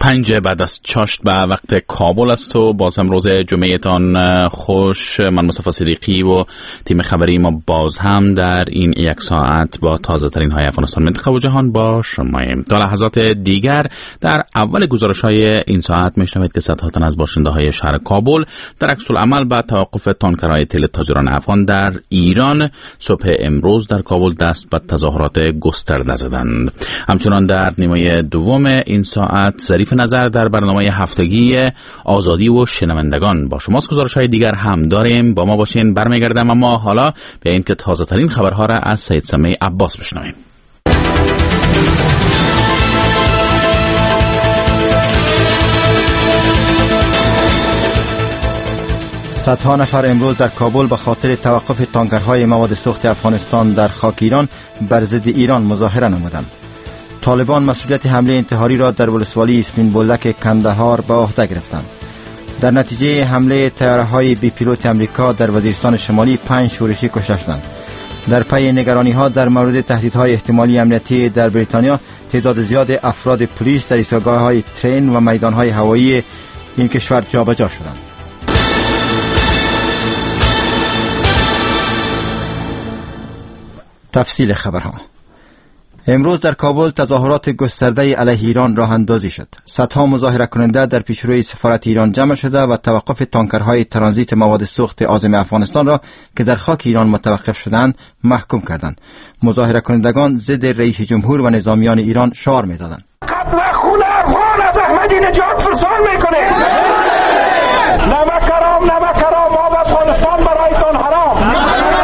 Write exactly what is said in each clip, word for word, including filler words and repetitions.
پنج بعد از چاشت به وقت کابل است و باز هم روز جمعهتان خوش. من مصطفی صدیقی و تیم خبری ما باز هم در این یک ساعت با تازه ترین های افغانستان، منطقه و جهان با شماییم. تا لحظات دیگر در اول گزارش های این ساعت میشنوید که صدها تن از باشنده های شهر کابل در عکس العمل به توقف تانکرهای تیل تاجران افغان در ایران صبح امروز در کابل دست به تظاهرات گسترده زدند. همچنان در نیمه دوم این ساعت ظریف نظر در برنامه هفتگی آزادی و شنوندگان با شماست. گزارش های دیگر هم داریم، با ما باشین. برمیگردم اما حالا به این که تازه ترین خبرها را از سید سمیع عباس بشنویم. صدها نفر امروز در کابل به خاطر توقف تانکرهای مواد سوخت افغانستان در خاک ایران بر ضد ایران مظاهره نمودند. طالبان مسئولیت حمله انتحاری را در ولسوالی اسپین بولدک کندهار به عهده گرفتند. در نتیجه حمله طیاره‌های بی پیلوت امریکا در وزیرستان شمالی پنج شورشی کشته شدند. در پی نگرانی‌ها در مورد تهدیدهای احتمالی امنیتی در بریتانیا، تعداد زیاد افراد پلیس در ایستگاه‌های ترین و میدان‌های هوایی این کشور جابجا شدند. تفصیل خبرها. امروز در کابل تظاهرات گسترده علیه ایران راه اندازی شد. صدها مظاهره کننده در پیشروی سفارت ایران جمع شده و توقف تانکرهای ترانزیت مواد سوخت عازم افغانستان را که در خاک ایران متوقف شدند محکوم کردند. مظاهره کنندگان ضد رئیس جمهور و نظامیان ایران شعار می‌دادند: قتل خون افغان از احمدی نژاد فرسان میکنه. نمک حرام، نمک حرام، آب افغانستان برایتان حرام.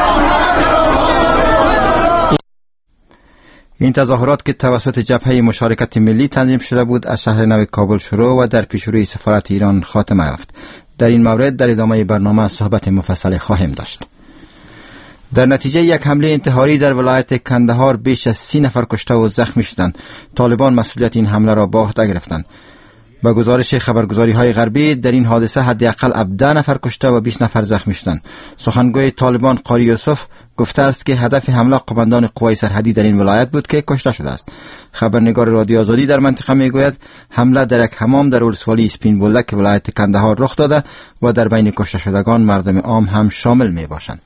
این تظاهرات که توسط جبهه مشارکت ملی تنظیم شده بود از شهر نو کابل شروع و در پیشروی سفارت ایران خاتمه یافت. در این مورد در ادامه برنامه صحبت مفصل خواهیم داشت. در نتیجه یک حمله انتحاری در ولایت کندهار بیش از سی نفر کشته و زخمی شدند. طالبان مسئولیت این حمله را به عهده گرفتند. با گزارش خبرگزاری های غربی در این حادثه حداقل هفده نفر کشته و بیست نفر زخمی شدند. سخنگوی طالبان قاری یوسف گفته است که هدف حمله قماندان قوای سرحدی در این ولایت بود که کشته شده است. خبرنگار رادیو آزادی در منطقه میگوید حمله در یک حمام در ولسوالی اسپین بولدک ولایت کندهار رخ داده و در بین کشته شدگان مردم عام هم شامل می باشند.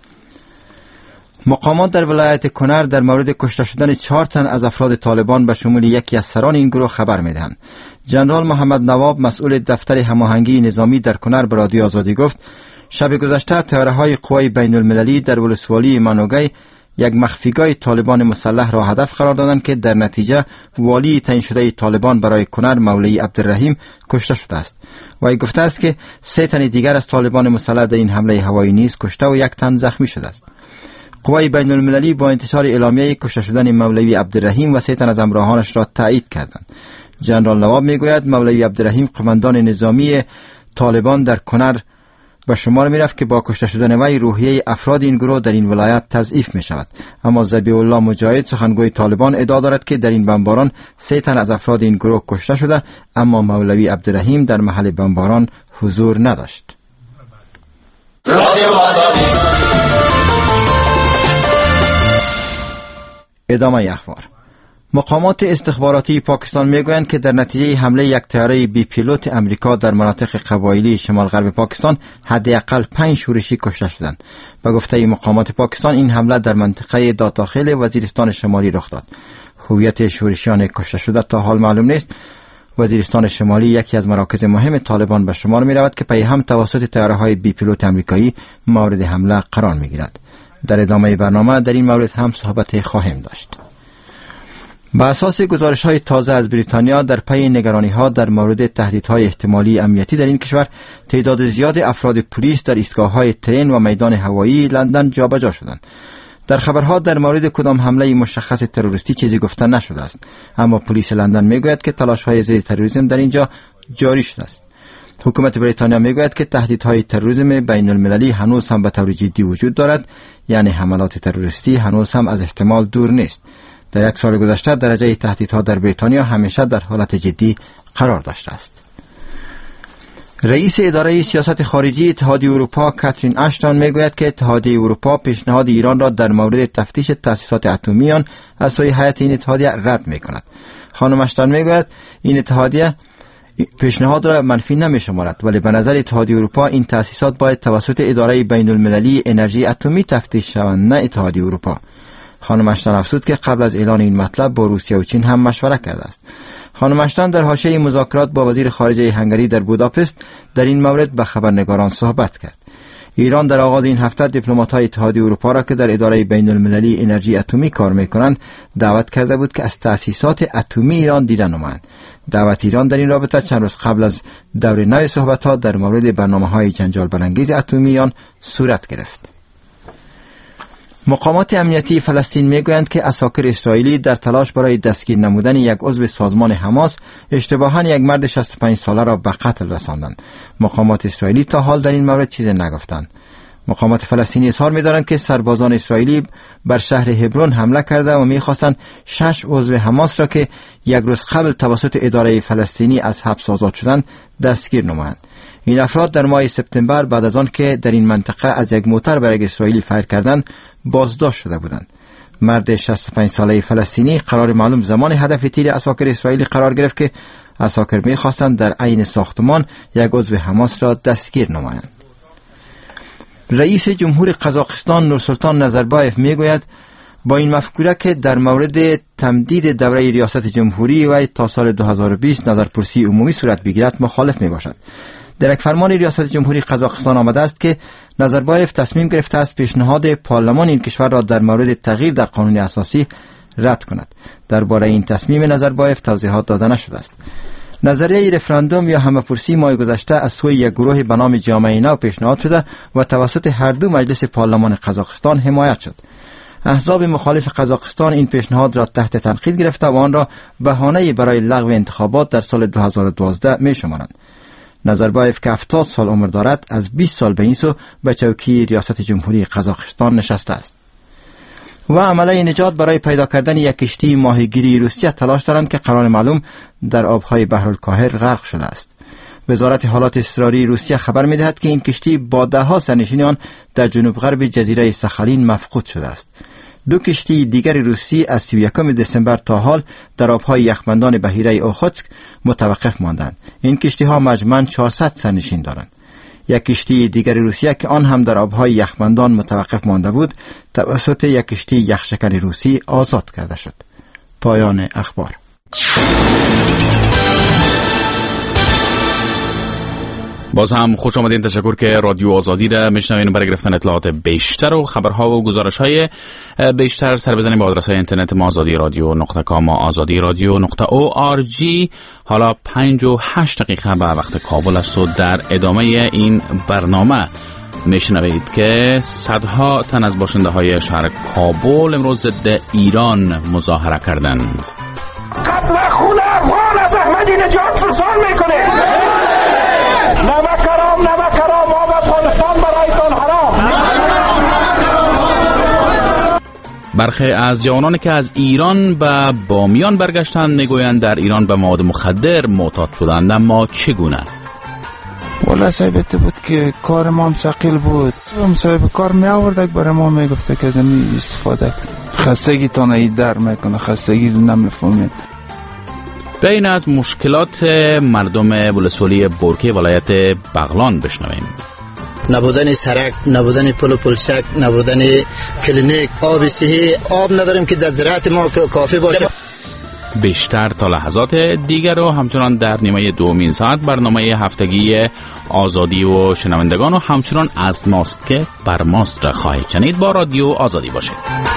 مقامات در ولایت کنر در مورد کشته شدن چهار تن از افراد طالبان به شمول یکی از سران این گروه خبر میدهند. جنرال محمد نواب مسئول دفتر هماهنگی نظامی در کنر به رادیو آزادی گفت شب گذشته طیاره‌های قوای بین المللی در ولسوالی منوگی یک مخفیگاه طالبان مسلح را هدف قرار دادند که در نتیجه والی تعیین شده طالبان برای کنر مولوی عبدالرحیم کشته شده است. وی گفته است که سه تن دیگر از طالبان مسلح در این حمله هوایی نیز کشته و یک تن زخمی شده است. قوای بین المللی با انتشار اعلامیه کشته شدن مولوی عبدالرحیم و سه تن از همراهانش را تایید کردند. جنرال نواب میگوید مولوی عبدالرحیم قماندان نظامی طالبان در کنر به شمار می رفت که با کشته شدن وی روحیه افراد این گروه در این ولایت تضعیف می شود. اما ذبیح الله مجاهد سخنگوی طالبان ادعا دارد که در این بمباران سه تن از افراد این گروه کشته شده، اما مولوی عبدالرحیم در محل بمباران حضور نداشت. ادامه اخبار. مقامات استخباراتی پاکستان میگویند که در نتیجه حمله یک طیاره بی پیلوت امریکا در مناطق قبایلی شمال غرب پاکستان حداقل پنج شورشی کشته شدند. به گفته مقامات پاکستان این حمله در منطقه داتاخیل وزیرستان شمالی رخ داد. هویت شورشیان کشته شده تا حال معلوم نیست. وزیرستان شمالی یکی از مراکز مهم طالبان به شمار می رود که پی هم توسط طیاره‌های بی پیلوت امریکایی مورد حمله قرار می گیرد. در ادامه برنامه در این مورد هم صحبت خواهیم داشت. با اساس گزارش‌های تازه از بریتانیا در پی نگرانی‌ها در مورد تهدیدهای احتمالی امنیتی در این کشور، تعداد زیاد افراد پلیس در ایستگاه‌های ترین و میدان هوایی لندن جابجا شدند. در خبرها در مورد کدام حمله مشخص تروریستی چیزی گفته نشده است، اما پلیس لندن میگوید که تلاش‌های ضد تروریسم در اینجا جاری شده است. حکومت بریتانیا میگوید که تهدیدهای تروریسم بین المللی هنوز هم به طور جدی وجود دارد، یعنی حملات تروریستی هنوز هم از احتمال دور نیست. در یک سال گذشته درجه تهدیدها در بریتانیا همیشه در حالت جدی قرار داشته است. رئیس اداره سیاست خارجی اتحادیه اروپا کاترین اشتون میگوید که اتحادیه اروپا پیشنهاد ایران را در مورد تفتیش تأسیسات اتمی آن از سوی هیئت این اتحادیه رد میکند. خانم اشتون میگوید این اتحادیه پیشنهاد را منفی نمی شمارد، ولی به نظر اتحادیه اروپا این تأسیسات باید توسط اداره بین المللی انرژی اتمی تفتیش شوند، نه اتحادیه اروپا. خانم اشتن افزود که قبل از اعلان این مطلب با روسیه و چین هم مشورت کرده است. خانم اشتن در حاشیه مذاکرات با وزیر خارجه هنگری در بوداپست در این مورد به خبرنگاران صحبت کرد. ایران در آغاز این هفته دیپلمات‌های اتحادیه اروپا را که در اداره بین المللی انرژی اتمی کار می‌کنند دعوت کرده بود که از تأسیسات اتمی ایران دیدن نمایند. دعوت ایران در این رابطه چند روز قبل از دور نو صحبت‌ها در مورد برنامه‌های جنجال برانگیز اتمی آن صورت گرفت. مقامات امنیتی فلسطین میگویند که عساکر اسرائیلی در تلاش برای دستگیر نمودن یک عضو سازمان حماس اشتباهاً یک مرد شصت و پنج ساله را به قتل رساندند. مقامات اسرائیلی تا حال در این مورد چیزی نگفتند. مقامات فلسطینی اظهار می‌دارند که سربازان اسرائیلی بر شهر هبرون حمله کرده و می‌خواستند شش عضو حماس را که یک روز قبل توسط اداره فلسطینی از حبس آزاد شدند دستگیر نمایند. این افراد در ماه سپتامبر بعد از آن که در این منطقه از یک موتر بر یک اسرائیلی فایر کردند بازداشت شده بودند. مرد شصت و پنج ساله فلسطینی قرار معلوم زمان هدف تیر عساکر اسرائیلی قرار گرفت که عساکر می‌خواستند در عین ساختمان یک عضو حماس را دستگیر نمایند. رئیس جمهور قزاقستان نورسلطان نظربایف میگوید با این مفکوره که در مورد تمدید دوره ریاست جمهوری و تا سال دو هزار و بیست نظرپرسی عمومی صورت بگیرد مخالف می باشد. در یک فرمان ریاست جمهوری قزاقستان آمده است که نظربایف تصمیم گرفته است پیشنهاد پارلمان این کشور را در مورد تغییر در قانون اساسی رد کند. درباره این تصمیم نظربایف توضیحات داده نشده است. نظریه رفراندوم یا همه‌پرسی ماه گذشته از سوی یک گروه به نام جامعه نو پیشنهاد شده و توسط هر دو مجلس پارلمان قزاقستان حمایت شد. احزاب مخالف قزاقستان این پیشنهاد را تحت تنقید گرفته و آن را بهانه برای لغو انتخابات در سال دو هزار و دوازده می شمارند. نظربایف که هفتاد سال عمر دارد از بیست سال به این سو به چوکی ریاست جمهوری قزاقستان نشسته است. و عمله نجات برای پیدا کردن یک کشتی ماهیگیری روسیه تلاش دارند که قرار معلوم در آبهای بحرالکاهل غرق شده است. وزارت حالات اضطراری روسیه خبر می‌دهد که این کشتی با ده‌ها سرنشین آن در جنوب غرب جزیره ساخالین مفقود شده است. دو کشتی دیگر روسی از سی و یکم دسامبر تا حال در آبهای یخبندان بحیره اوخوتسک متوقف ماندند. این کشتی‌ها مجموعاً چهارصد سرنشین دارند. یک کشتی دیگر روسیه که آن هم در آبهای یخبندان متوقف مانده بود توسط یک کشتی یخشکن روسی آزاد کرده شد. پایان اخبار. باز هم خوش آمدین. تشکر که رادیو آزادی را میشنوین. برای گرفتن اطلاعات بیشتر و خبرها و گزارش‌های بیشتر سر بزنید به آدرس‌های اینترنت ما آزادی رادیو نقطه کام و آزادی رادیو نقطه او آر جی. حالا پنج و هشت دقیقه به وقت کابل است و در ادامه این برنامه میشنوید که صدها تن از باشنده های شهر کابل امروز ضد ایران مظاهره کردند. قتل خون افغان از احمدی نژاد فرسان میکنه. نمکرام نمکرام آب افغانستان برایتان حرام. برخی از جوانانی که از ایران به بامیان برگشتند میگویند در ایران به مواد مخدر معتاد شدند. اما چگونه؟ والا صاحبت بود که کار ما هم ثقیل بود. صاحب کار می آورد برای ما میگفته که از این استفاده کن. خستگی تانه در میکنه، خستگی نمیفهمید. بین از مشکلات مردم ولسوالی بورکی ولایت بغلان بشنویم. نبودن سرک، نبودن پل و پلچک، نبودن کلینیک، آب صحی، آب نداریم که در زراعت ما کافی باشه. بیشتر تا لحظات دیگر و همچنان در نیمه دومین ساعت برنامه هفتگی آزادی و شنوندگان و همچنان از ماست که بر ماست را خواهید شنید. با رادیو آزادی باشید.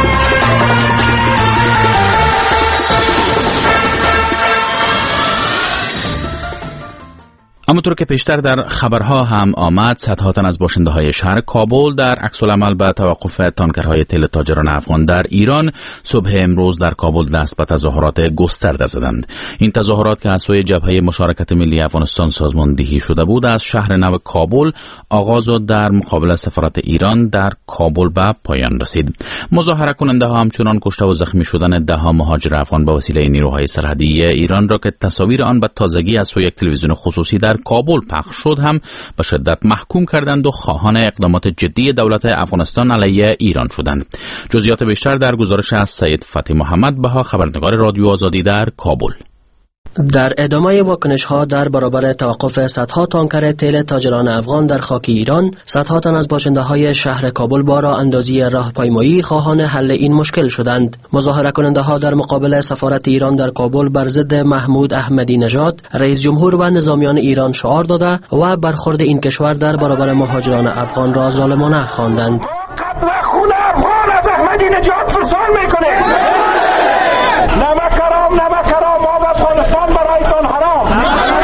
همونطور که پیشتر در خبرها هم آمد، صدها تن از باشنده های شهر کابل در عکس العمل به توقف تانکرهای تیل تاجران افغان در ایران صبح امروز در کابل دست به تظاهرات گسترده زدند. این تظاهرات که از سوی جبهه مشارکت ملی افغانستان سازماندهی شده بود از شهر نو کابل آغاز و در مقابل سفارت ایران در کابل به پایان رسید. مظاهره کننده ها همچنان کشته و زخمی شدن ده ها مهاجر افغان به وسیله نیروهای سرحدی ایران را که تصاویر آن به تازگی از سوی یک تلویزیون خصوصی در کابل پخش شد هم به شدت محکوم کردند و خواهان اقدامات جدی دولت افغانستان علیه ایران شدند. جزئیات بیشتر در گزارش از سید فتحی محمد بها، خبرنگار رادیو آزادی در کابل. در ادامه واکنش‌ها در برابر توقف صدها تانکر تیل تاجران افغان در خاک ایران، صدها تن از باشنده‌های شهر کابل با راه‌اندازی راهپیمایی خواهان حل این مشکل شدند. مظاهره کننده‌ها در مقابل سفارت ایران در کابل بر ضد محمود احمدی نژاد، رئیس جمهور و نظامیان ایران شعار داده و برخورد این کشور در برابر مهاجران افغان را ظالمانه خواندند. قتل خون افغان از احمدی نژاد فسان میکنه. نمک حرام، نمک حرام، آب افغانستان برایتان حرام.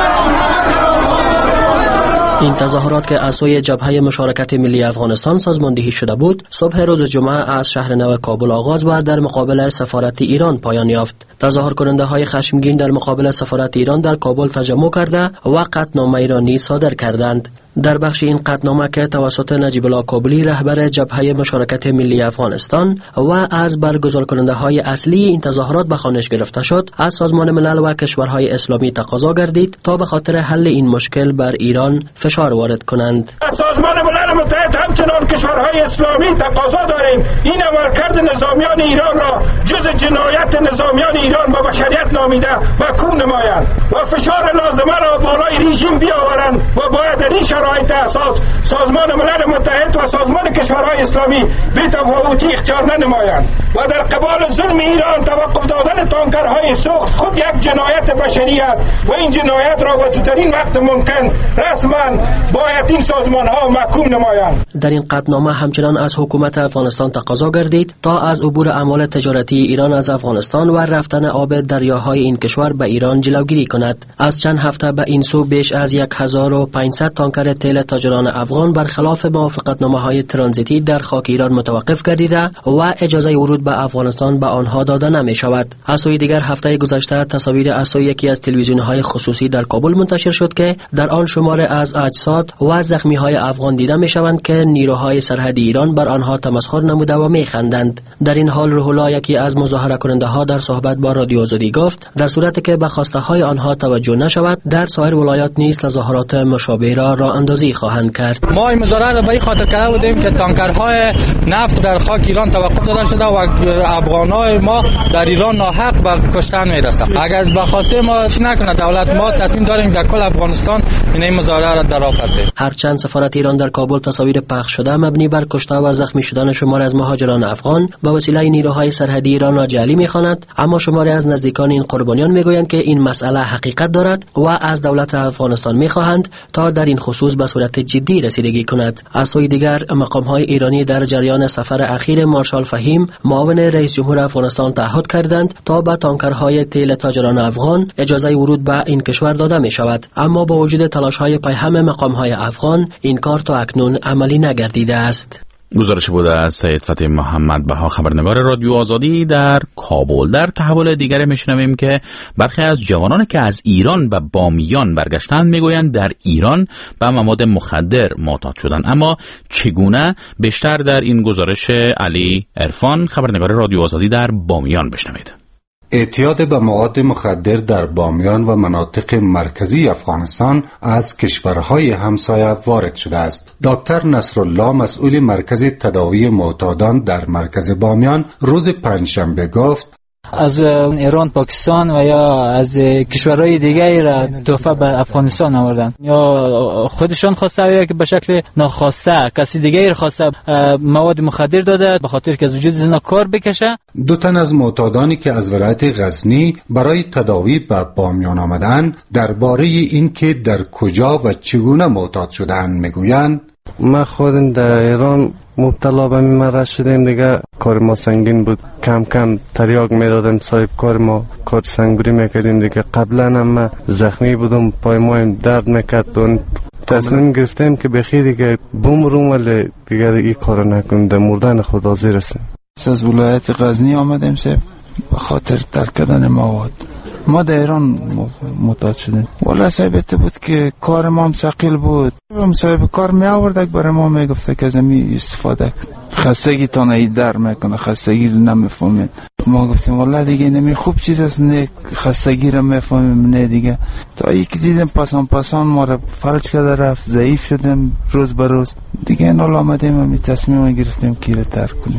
این تظاهرات که از سوی جبهه مشارکت ملی افغانستان سازماندهی شده بود، صبح روز جمعه از شهر نو کابل آغاز و در مقابل سفارت ایران پایان یافت. تظاهر کننده های خشمگین در مقابل سفارت ایران در کابل تجمع کرده و قطعنامه را نیز صادر کردند. در بخش این قطعنامه که توسط نجیب الله کابلی رهبر جبهه مشارکت ملی افغانستان و از برگزار کننده های اصلی این تظاهرات به خوانش گرفته شد، از سازمان ملل و کشورهای اسلامی تقاضا گردید تا به خاطر حل این مشکل بر ایران فشار وارد کنند. سازمان ملل متحد همچنان کشورهای اسلامی تقاضا داریم این عملکرد نظامیان ایران را جز جنایت نظامیان ایران با بشریت نامیده محکوم نمایند و فشار لازمه را بالای رژیم بیاورند و باید در این شرایط اساس سازمان ملل متحد و سازمان کشورهای اسلامی بی‌تفاوتی اختیار ننمایند و در قبال ظلم ایران توقف دادن تانکرهای سوخت خود یک جنایت بشری است و این جنایت را با زودترین وقت ممکن رسما باید این سازمان ها محکوم نمایند. در این قطعنامه همچنان از حکومت افغانستان تقاضا گردید تا از عبور اعمال تجارتی ایران از افغانستان و رفتن آب دریاهای این کشور به ایران جلوگیری کند. از چند هفته به این سو بیش از هزار و پانصد تانکر تیل تاجران افغان برخلاف موافقتنامه‌های ترانزیتی در خاک ایران متوقف گردیده و اجازه ورود به افغانستان به آنها داده نمی شود. از سوی دیگر هفته گذشته تصاویر از سوی یکی از تلویزیون‌های خصوصی در کابل منتشر شد که در آن شماره از اجساد و زخمی‌های افغان دیده می‌شوند که نیروهای سرحدی ایران بر آنها تمسخر نموده و می‌خندند. در این حال روح الله، یکی از مظاهره کننده‌ها، در صحبت با رادیو آزادی گفت در صورتی که به خواسته‌های آنها توجه نشود، در سایر ولایات نیز تظاهرات مشابه را راه اندازی خواهند کرد. ما این مظاهره را به این خاطر کرده بودیم که تانکرهای نفت در خاک ایران توقف داده شده و افغانای ما در ایران ناحق به کشتن میرسند. اگر به خواسته ما چی نکنه دولت، ما تصمیم داریم در کل افغانستان این مظاهره را در راه بندازیم. هرچند سفارت ایران در کابل تصاویر پخش شده مبنی بر کشته و زخمی شدن شماری از مهاجران افغان به وسیله نیروهای سرحدی ایران را جعلی می‌خواند، اما شماری از نزدیکان این قربانیان میگویند که این مسئله حقیقت دارد و از دولت افغانستان می‌خواهند تا در این خصوص به صورت جدی رسیدگی کند. از سوی دیگر مقام‌های ایرانی در جریان سفر اخیر مارشال فهیم، معاون رئیس جمهور افغانستان، تعهد کردند تا به تانکرهای تیل تاجران افغان اجازه ورود به این کشور داده می شود، اما با وجود تلاش‌های پیهم مقام‌های افغان این کار تا اکنون عملی نگردیده است. گزارش بوده از سید فتح محمد بها، خبرنگار رادیو آزادی در کابل. در تحول دیگر میشنویم که برخی از جوانان که از ایران به بامیان برگشتند میگویند در ایران به مواد مخدر معتاد شدند. اما چگونه؟ بیشتر در این گزارش علی عرفان، خبرنگار رادیو آزادی در بامیان، بشنوید. اعتیاد به مواد مخدر در بامیان و مناطق مرکزی افغانستان از کشورهای همسایه وارد شده است. دکتر نصرالله، مسئول مرکز تداوی معتادان در مرکز بامیان، روز پنجشنبه گفت از ایران، پاکستان و یا از کشورهای دیگری را تحفه به افغانستان آوردن، یا خودشان خواسته یا که به شکل ناخواسته کسی دیگری خواسته مواد مخدر داده به خاطر که از وجود زنا کار بکشه. دو تن از معتادانی که از ولایت غزنی برای تداوی به بامیان آمدند درباره این که در کجا و چگونه معتاد شدند میگویند: ما خودم در ایران مبتلا به این مرض شدیم دیگه. کار ما سنگین بود، کم کم تریاک میدادن صاحب کار ما، کار سنگوری میکردیم دیگه. قبلا هم من زخمی بودم، پای ما درد میکرد و تصمیم گرفتیم که بخیر دیگه بمرم ولی دیگه این کار نکنیم، در مردن خود حاضر هستیم. از ولایت غزنی آمدیم صاحب به خاطر ترک کردن مواد. ما در ایران معتاد شدیم. والا صاحبت بود که کار ما هم ثقیل بود. صاحب کار می آورد برای ما می گفته که از می استفاده کن. خستگی تانه در میکنه، خستگی رو نمیفهمید. ما گفتیم والا دیگه نمی خوب چیز است، نه خستگی رو میفهمیم نه دیگه. تا ای که دیدیم پاسان پاسان ما رو فلج کرده رفت، ضعیف شدیم روز به روز دیگه. نال آمدیم و می تصمیم گرفتیم که رو ترک کنیم.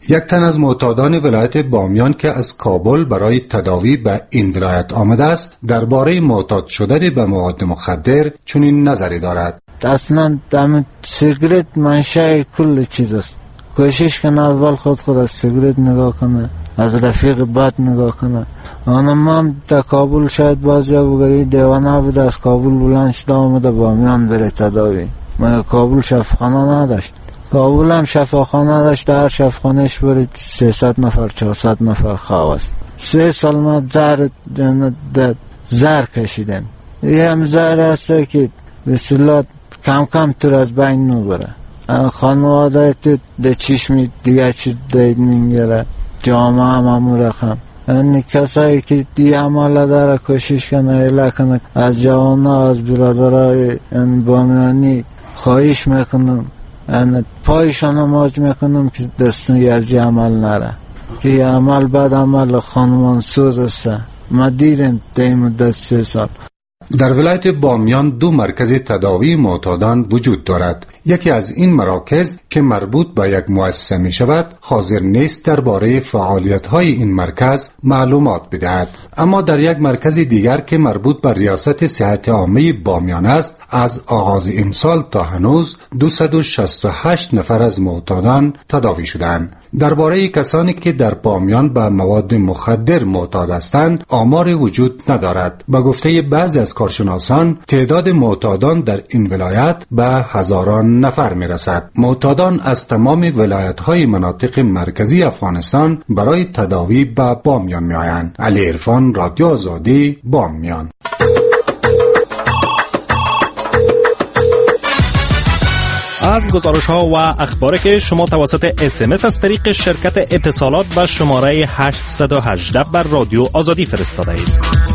یک تن از معتادان ولایت بامیان که از کابل برای تداوی به این ولایت آمده است درباره معتاد شدن به مواد مخدر چنین نظری دارد. اصلا دم سیگرت منشأ کل چیز است. کوشش کنه اول خود خود از سیگرت نگاه کنه، از رفیق بد نگاه کنه. آنم ما در کابل شاید بعضی بگویی دیوانه بوده، از کابل بلند شده آمده بامیان بره تداوی. مگه کابل شفاخانه نداشت؟ کابل هم شفاخانه داشت، در هر شفاخانهش برید سیصد نفر چهارصد نفر خواه است. سه سال ما زر زر کشیدم. یه هم زر هسته که بسیلات کم کم تر از بین نو بره. خانواده تو ده چشمی دیگه چیز دید میگره، جامعه هم همون رقم. این کسایی که دی عماله داره کوشش کنه ایله کنه. از جوانه از برادرهای بامیانی خواهش میکنم، این پایشان ماج میکنم که دستنی از این عمل نره. این عمل بعد عمل خانمان سوز است. ما دیرم ده مدت سه سال. در ولایت بامیان دو مرکز تداوی معتادان وجود دارد. یکی از این مراکز که مربوط به یک مؤسسه می شود حاضر نیست درباره فعالیت های این مرکز معلومات بدهد، اما در یک مرکز دیگر که مربوط به ریاست صحت عامه بامیان است از آغاز امسال تا هنوز دویست و شصت و هشت نفر از معتادان تداوی شدند. درباره کسانی که در بامیان به مواد مخدر معتاد هستند آمار وجود ندارد. به گفته بعضی از کارشناسان تعداد معتادان در این ولایت به هزاران نفر می رسد. معتادان از تمام ولایت‌های مناطق مرکزی افغانستان برای تداوی به بامیان می آیند. علی عرفان، رادیو آزادی، بامیان. از گزارش ها و اخباری که شما توسط اس ام اس از طریق شرکت اتصالات به شماره هشت یک هشت بر رادیو آزادی فرستاده اید.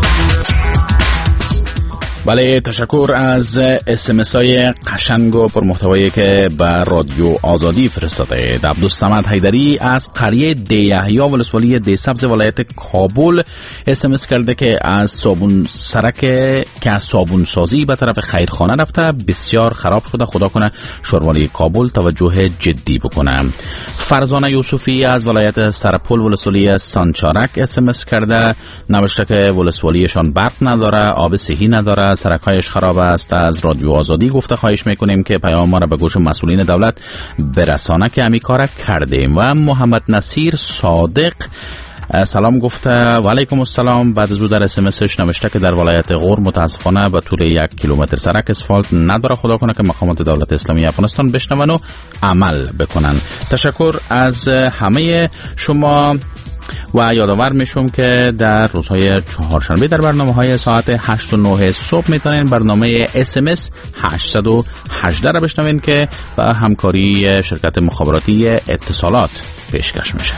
بله، تشکر از اس ام اس های قشنگ و پرمحتوایی که به رادیو آزادی فرستاده اید. عبدالصمد حیدری از قریه دی یحیی ولسوالی دی سبز ولایت کابل اس ام اس کرده که از صابون سرک که از صابون سازی به طرف خیرخانه رفته بسیار خراب شده، خدا کنه شوروالی کابل توجه جدی بکنه. فرزانه یوسفی از ولایت سرپل ولسوالی سانچارک اس ام اس کرده، نوشته که ولسوالیشان برق نداره، آب صحی نداره، سرک‌هایش خراب است. از رادیو آزادی گفته خواهش میکنیم که پیام ما را به گوش مسئولین دولت برسانه که همی کار کردیم. و محمد نصیر صادق سلام گفته و علیکم السلام. بعد از او در اس ام اسش نوشته که در ولایت غور متاسفانه به طول یک کیلومتر سرک اسفالت نداره، خدا کنه که مقامات دولت اسلامی افغانستان بشنون و عمل بکنن. تشکر از همه شما و یادآور میشم که در روزهای چهارشنبه در برنامه های ساعت هشت و نه صبح میتونین برنامه اس ام اس هشتصد و هجده را بشنوین که با همکاری شرکت مخابراتی اتصالات پیشکش میشه.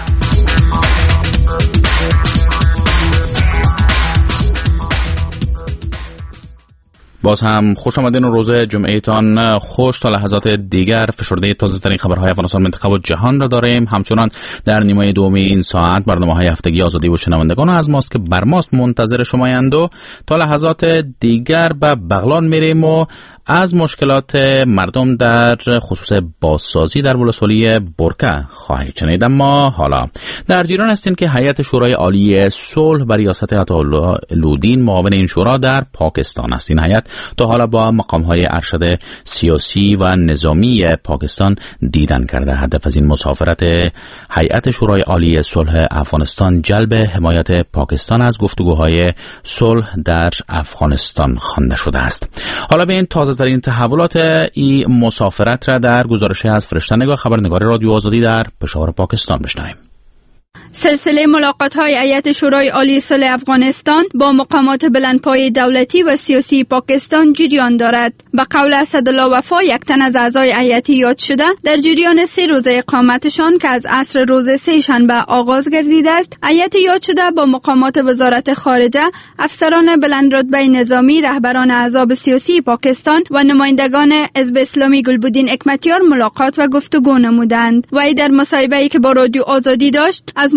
باز هم خوش آمدین و روز جمعهتان خوش. تا لحظات دیگر فشرده تازه ترین خبرهای افغانستان، منطقه و جهان را داریم. همچنان در نیمه دوم این ساعت برنامه های هفتگی آزادی و شنوندگان از ماست که بر ماست منتظر شمایند و تا لحظات دیگر به بغلان میریم و از مشکلات مردم در خصوص بازسازی در ولسوالی برکه خواهید شنید. اما حالا در جریان هستین که هیئت شورای عالی صلح بر ریاست عطاالله لودین معاون این شورا در پاکستان است. این هیئت تا حالا با مقام‌های ارشد سیاسی و نظامی پاکستان دیدن کرده. هدف از این مسافرت هیئت شورای عالی صلح افغانستان جلب حمایت پاکستان از گفتگوهای صلح در افغانستان خوانده شده است. حالا به این تازه ترین تحولات این مسافرت را در گزارشی از فرشته نگاه خبرنگار رادیو آزادی در پشاور پاکستان بشنویم. سلسله ملاقات‌های هیئت شورای عالی صلح افغانستان با مقامات بلندپایه دولتی و سیاسی پاکستان جریان دارد. به قول اسدالله وفا، یک تن از اعضای هیئت یاد شده، در جریان سه روز اقامتشان که از عصر روز سه شنبه آغاز گردیده است، هیئت یاد شده با مقامات وزارت خارجه، افسران بلندرتبه نظامی، رهبران احزاب سیاسی پاکستان و نمایندگان حزب اسلامی گلبدین حکمتیار ملاقات و گفتگو نمودند. وی در مصاحبه‌ای که با رادیو آزادی داشت، از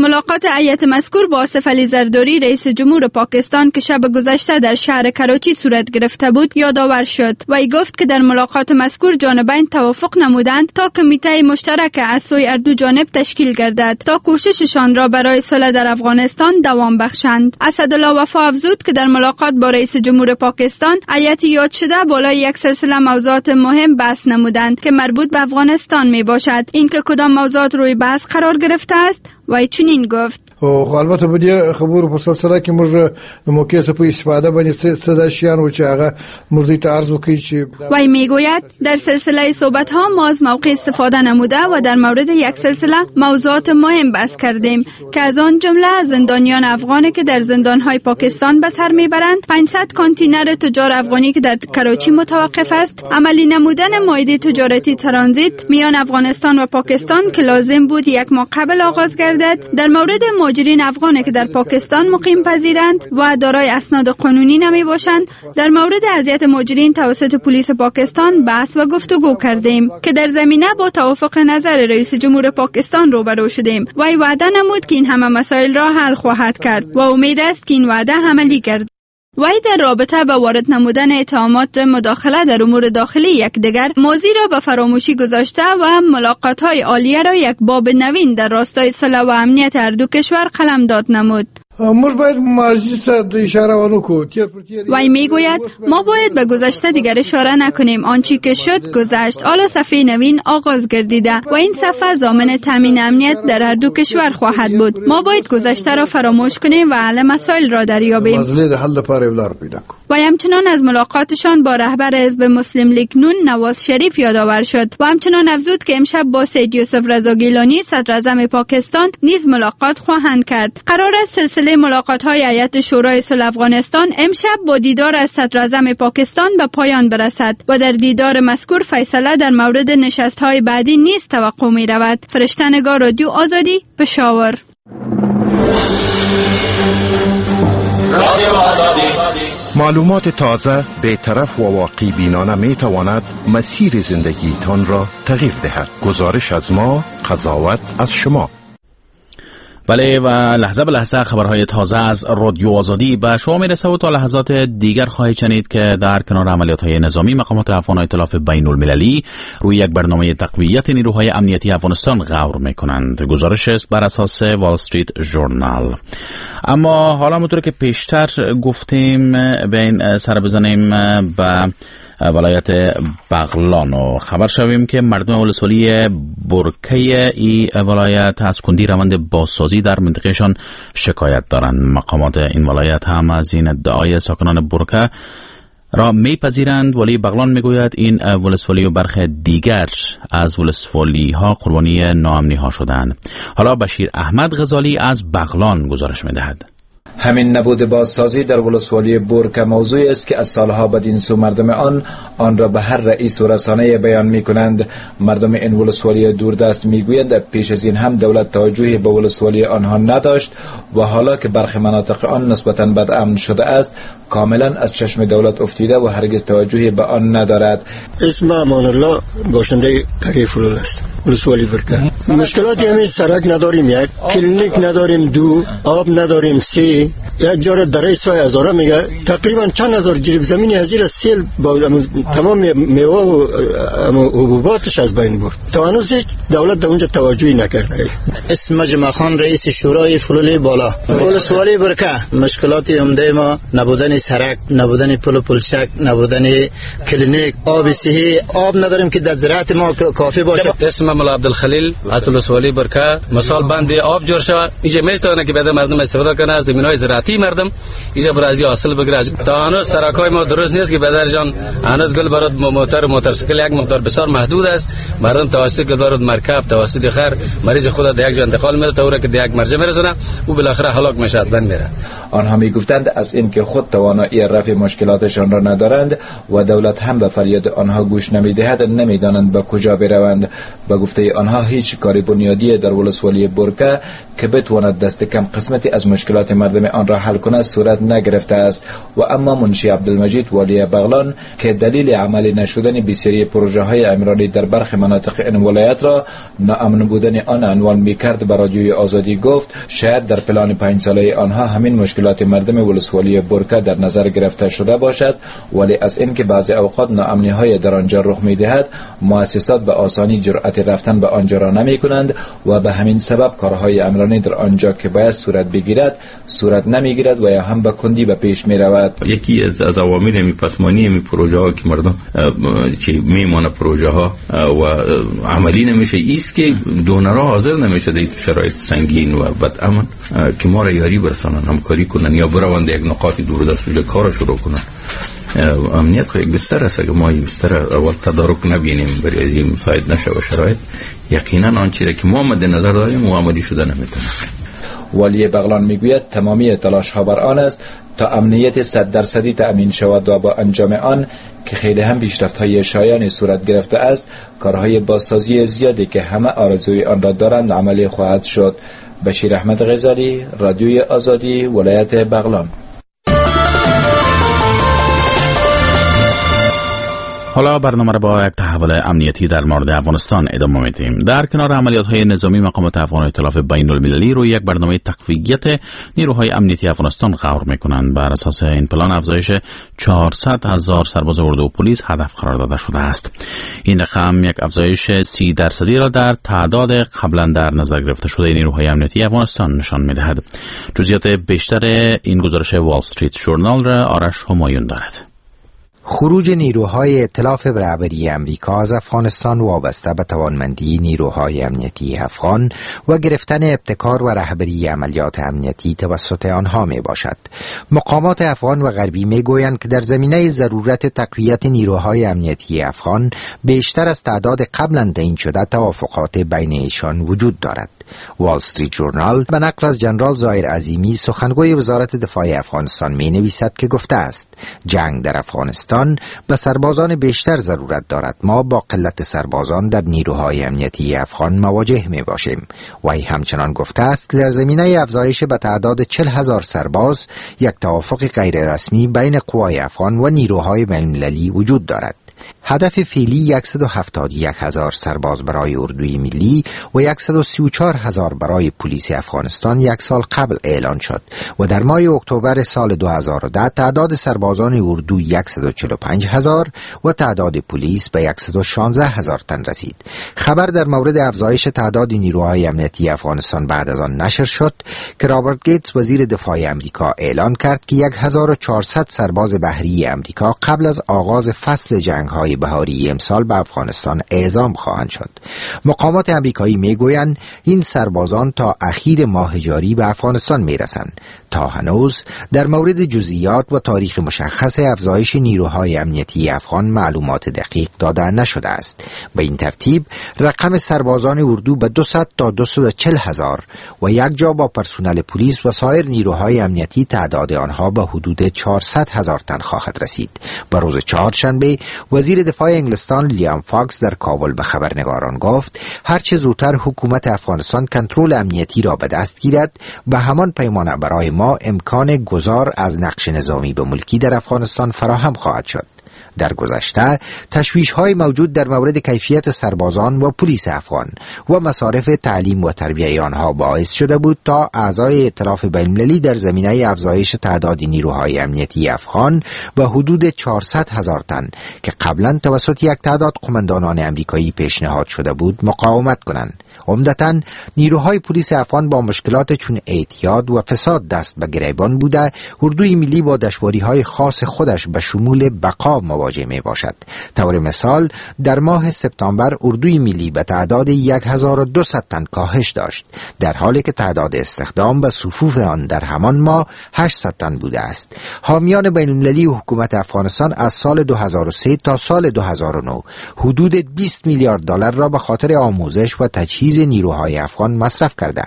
ملاقات هیئت مذکور با آصف علی زرداری رئیس جمهور پاکستان که شب گذشته در شهر کراچی صورت گرفته بود یادآور شد و ای گفت که در ملاقات مذکور جانبین توافق نمودند تا کمیته مشترک از سوی هر دو جانب تشکیل گردد تا کوشششان را برای صلح در افغانستان دوام بخشند. اسدالله وفا افزود که در ملاقات با رئیس جمهور پاکستان هیئت یاد شده بالای یک سلسله موضوعات مهم بحث نمودند که مربوط به افغانستان می باشد. اینکه کدام موضوعات روی بحث قرار گرفته است و چنین گفت: خو البته په دې خبرو په سلسله کې موږ د موقع څخه په استفاده باندې څه د شیان و چې هغه موږ دې ته عرض وکړي چې وی میگوید در سلسله صحبت ها ما از موقع استفاده نموده و در مورد یک سلسله موضوعات مهم بحث کردیم که از آن جمله زندانیان افغانی که در زندان های پاکستان به سر میبرند، پانصد کانتینر تجار افغانی که در کراچی متوقف است، عملی نمودن معاهده تجارتی ترانزیت میان افغانستان و پاکستان که لازم بود یک ماه قبل آغاز گردد، در مورد مهاجرین افغانی که در پاکستان مقیم پذیرند و دارای اسناد قانونی نمی باشند، در مورد اذیت مهاجرین توسط پلیس پاکستان بحث و گفتگو کردیم که در زمینه با توافق نظر رئیس جمهور پاکستان روبرو شدیم و ای وعده نمود که این همه مسائل را حل خواهد کرد و امید است که این وعده عملی گردد. وی در رابطه با وارد نمودن اتهامات مداخله در امور داخلی یکدیگر موضوع را به فراموشی گذاشته و ملاقات‌های عالیه را یک باب نوین در راستای صلح و امنیت هر دو کشور قلمداد نمود. موږ باید ماضی ته اشاره ونکړو. وی میگوید ما باید به گذشته دیگر اشاره نکنیم. آنچه که شد گذشت. حالا صفحه نوین آغاز گردیده و این صفحه ضامن تامین امنیت در هر دو کشور خواهد بود. ما باید گذشته را فراموش کنیم و حل مسائل را دریابیم. و همچنان از ملاقاتشان با رهبر حزب مسلم لیگ نون نواز شریف یادآور شد و همچنان افزود که امشب با سید یوسف رضا گیلانی صدر اعظم پاکستان نیز ملاقات خواهند کرد. قرار است سلسله ملاقات‌های هیئت شورای صلح افغانستان امشب با دیدار از صدر اعظم پاکستان به پایان برسد و در دیدار مذکور فیصله در مورد نشست‌های بعدی نیز توقع می‌رود. فرشته‌نگار رادیو آزادی، پشاور. رادیو آزادی. معلومات تازه، بی‌طرف و واقعی بینانه می تواند مسیر زندگیتان را تغییر دهد. گزارش از ما، قضاوت از شما. بله و لحظه به لحظه خبرهای تازه از رادیو آزادی به شما میرسه و تا لحظات دیگر خواهید شنید که در کنار عملیات‌های نظامی مقامات افغان ائتلاف بین المللی روی یک برنامه تقویت نیروهای امنیتی افغانستان غور میکنند. گزارش است بر اساس وال استریت ژورنال. اما حالا همونطور که پیشتر گفتیم به این سر بزنیم به ولایت بغلان و خبر شویم که مردم ولسوالی برکه ای ولایت از کندی روند بازسازی در منطقهشان شکایت دارند. مقامات این ولایت هم از این ادعای ساکنان برکه را میپذیرند، ولی بغلان میگوید این ولسوالی و برخی دیگر از ولسوالی ها قربانی ناامنی ها شدند. حالا بشیر احمد غزالی از بغلان گزارش میدهد. همین نبود بازسازی در ولسوالی برکه موضوعی است که از سالها بدین سو مردم آن آن را به هر رئیس و رسانه بیان می کنند. مردم این ولسوالی دوردست می گویند پیش از این هم دولت توجهی به ولسوالی آنها نداشت و حالا که برخی مناطق آن نسبتاً بد امن شده است کاملا از چشم دولت افتیده و هرگز توجهی به آن ندارد. اسم امان الله باشنده قریه فلول است. ولسوالی برکه مشکلاتی همین سرک نداریم، یک کلینیک نداریم، دو آب نداریم، سه یک جور درای سوی هزاره میگه تقریبا چند هزار جریب زمینی از زیر سیل با تمام میوه و حبوباتش از بین برد. تا هنوز دولت در اونجا توجهی نکرده. اسم مجمع خان رئیس شورای فلولی بالا. ولسوالی برکه مشکلات عمده ما نبودن سرک، نبودن پل و پلچک، نبودن کلینیک، آب صحی، آب نداریم که در زراعت ما کافی باشه. اسم مولا عبدالخلیل از ولسوالی برکه مثال بند آب جور شود اینجا میتونه که بعد مردم استفاده کنه از زمینای زراعتی مردم اینجا برای حاصل بگیره. تا هنوز سرکای ما درست نیست که بدر جان هنوز گل برات موتور موتورسیکل یک مقدار بسیار محدود است. مردم توسط گل برات مرکب توسط خر مریض خود در یک جا انتقال میده تا اون که در یک مرجع میرسونه او بالاخره هلاک میشه از بین میره. آنها میگفتند از اینکه خود توانایی رفع مشکلاتشان را ندارند و دولت هم به فریاد آنها گوش نمیدهد، نمیدانند به کجا بروند. به گفته آنها هیچ کار بنیادی در ولسوالی برکه که بتواند دست کم قسمتی از مشکلات مردم آن را حل کند صورت نگرفته است. و اما منشی عبدالمجید والی بغلان که دلیل عملی نشدن بسیاری پروژه های عمرانی در برخی مناطق این ولایت را ناامن بودن آن عنوان میکرد، به رادیوی آزادی گفت شاید در پلان پنج ساله آنها همین مشکلات مردم ولسوالی برکه در نظر گرفته شده باشد، ولی از اینکه بعضی اوقات ناامنی های در آنجا رخ میدهد مؤسسات به آسانی جرأت رفتن به آنجا را نمی کنند و به همین سبب کارهای عمرانی در آنجا که باید صورت بگیرد صورت نمیگیرد و یا هم به کندی به پیش می رود. یکی از از عوامل می پسمانی می پروژه ها که مردم چه میمونه پروژه ها و عملی نمیشه ایست که دونرها حاضر نمیشه در شرایط سنگین و بد امن که ما را یاری برسانن، همکاری کنن یا بروند یک نقاط دوردست کار شروع کنن. امنیت خو یک بستر است، اگر ما یک بستر اول تدارک نبینیم برای از این مساعد نشه و شرایط یقینا آنچه که ما مد نظر داریم و عملی شده نمیتونه. والی بغلان میگوید تمامی تلاش ها بر آن است تا امنیت صد درصدی تأمین شود و با انجام آن که خیلی هم پیشرفت های شایانی صورت گرفته است، کارهای بازسازی زیادی که همه آرزوی آن را دارند عملی خواهد شد. بشیر احمد غزالی، رادیوی آزادی، ولایت بغلان. حالا برنامه را با یک تحول امنیتی در مورد افغانستان ادامه میدیم. در کنار عملیات‌های نظامی، مقامات افغان ائتلاف بین المللی روی یک برنامه تقویت نیروهای امنیتی افغانستان غور میکنند. بر اساس این پلان افزایش چهارصد هزار سرباز اردو و پلیس هدف قرار داده شده است. این رقم یک افزایش سی درصدی را در تعداد قبلا در نظر گرفته شده نیروهای امنیتی افغانستان نشان میدهد. جزئیات بیشتر این گزارش وال استریت ژورنال را آرش همایون دارد. خروج نیروهای ائتلاف رهبری امریکا از افغانستان وابسته به توانمندی نیروهای امنیتی افغان و گرفتن ابتکار و رهبری عملیات امنیتی توسط آنها می باشد. مقامات افغان و غربی می گویند که در زمینه ضرورت تقویت نیروهای امنیتی افغان بیشتر از تعداد قبلا تعیین شده توافقات بین ایشان وجود دارد. وال استریت ژورنال به نقل از جنرال ظاهر عظیمی سخنگوی وزارت دفاع افغانستان می نویسد که گفته است جنگ در افغانستان به سربازان بیشتر ضرورت دارد. ما با قلت سربازان در نیروهای امنیتی افغان مواجه می باشیم. وی همچنان گفته است که در زمینه افزایش به تعداد چهل هزار سرباز یک توافق غیر رسمی بین قوای افغان و نیروهای بین المللی وجود دارد. هدف فعلی صد و هفتاد و یک هزار سرباز برای اردوی ملی و صد و سی و چهار هزار برای پلیس افغانستان یک سال قبل اعلان شد و در ماه اکتبر سال دو هزار و ده تعداد سربازان اردو صد و چهل و پنج هزار و تعداد پلیس به صد و شانزده هزار تن رسید. خبر در مورد افزایش تعداد نیروهای امنیتی افغانستان بعد از آن نشر شد که رابرت گیتس وزیر دفاع امریکا اعلان کرد که هزار و چهارصد سرباز بحری امریکا قبل از آغاز فصل جنگ های بهاری امسال به افغانستان اعزام خواهند شد. مقامات امریکایی میگویند این سربازان تا اخیر ماه جاری به افغانستان میرسند. تا هنوز در مورد جزئیات و تاریخ مشخص افزایش نیروهای امنیتی افغان معلومات دقیق داده نشده است. به این ترتیب رقم سربازان اردو به دویست تا دویست و چهل هزار و یک جا با پرسنل پلیس و سایر نیروهای امنیتی تعداد آنها به حدود چهارصد هزار تن خواهد رسید. به روز چهارشنبه وزیر دفاع انگلستان لیام فاکس در کابل به خبرنگاران گفت هرچه زودتر حکومت افغانستان کنترل امنیتی را به دست گیرد به همان پیمانه برای ما امکان گذار از نقش نظامی به ملکی در افغانستان فراهم خواهد شد. در گذشته تشویش‌های موجود در مورد کیفیت سربازان و پلیس افغان و مصارف تعلیم و تربیه آنها باعث شده بود تا اعضای ائتلاف بین‌المللی در زمینه افزایش تعداد نیروهای امنیتی افغان به حدود چهارصد هزار تن که قبلا توسط یک تعداد قماندانان امریکایی پیشنهاد شده بود مقاومت کنند. عمدتاً نیروهای پلیس افغان با مشکلات چون اعتیاد و فساد دست به گریبان بوده، اردوی ملی با دشواری‌های خاص خودش به شمول بقا مواجه می باشد. طور مثال در ماه سپتامبر اردوی ملی به تعداد هزار و دویست تن کاهش داشت، در حالی که تعداد استخدام به صفوف آن در همان ماه هشتصد تن بوده است. حامیان بین‌المللی حکومت افغانستان از سال دو هزار و سه تا سال دو هزار و نه حدود بیست میلیارد دلار را به خاطر آموزش و تجهیز نیروهای افغان مصرف کردند.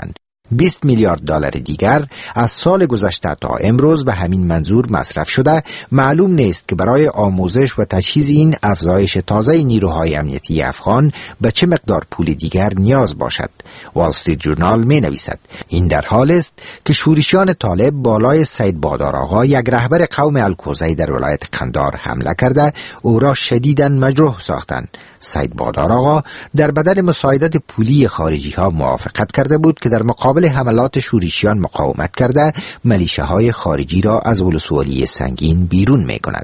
بیست میلیارد دلار دیگر از سال گذشته تا امروز به همین منظور مصرف شده. معلوم نیست که برای آموزش و تجهیز این افزایش تازه نیروهای امنیتی افغان به چه مقدار پول دیگر نیاز باشد. وال استریت جورنال می نویسد این در حال است که شورشیان طالب بالای سید بادار آقا، یک رهبر قوم الکوزی در ولایت قندار، حمله کرده او را شدیداً مجروح ساختند. سید بادار آقا در بدل مساعدت پولی خارجی ها موافقت کرده بود که در مقابل حملات شورشیان مقاومت کرده ملیشه‌های خارجی را از ولسوالی سنگین بیرون می کند.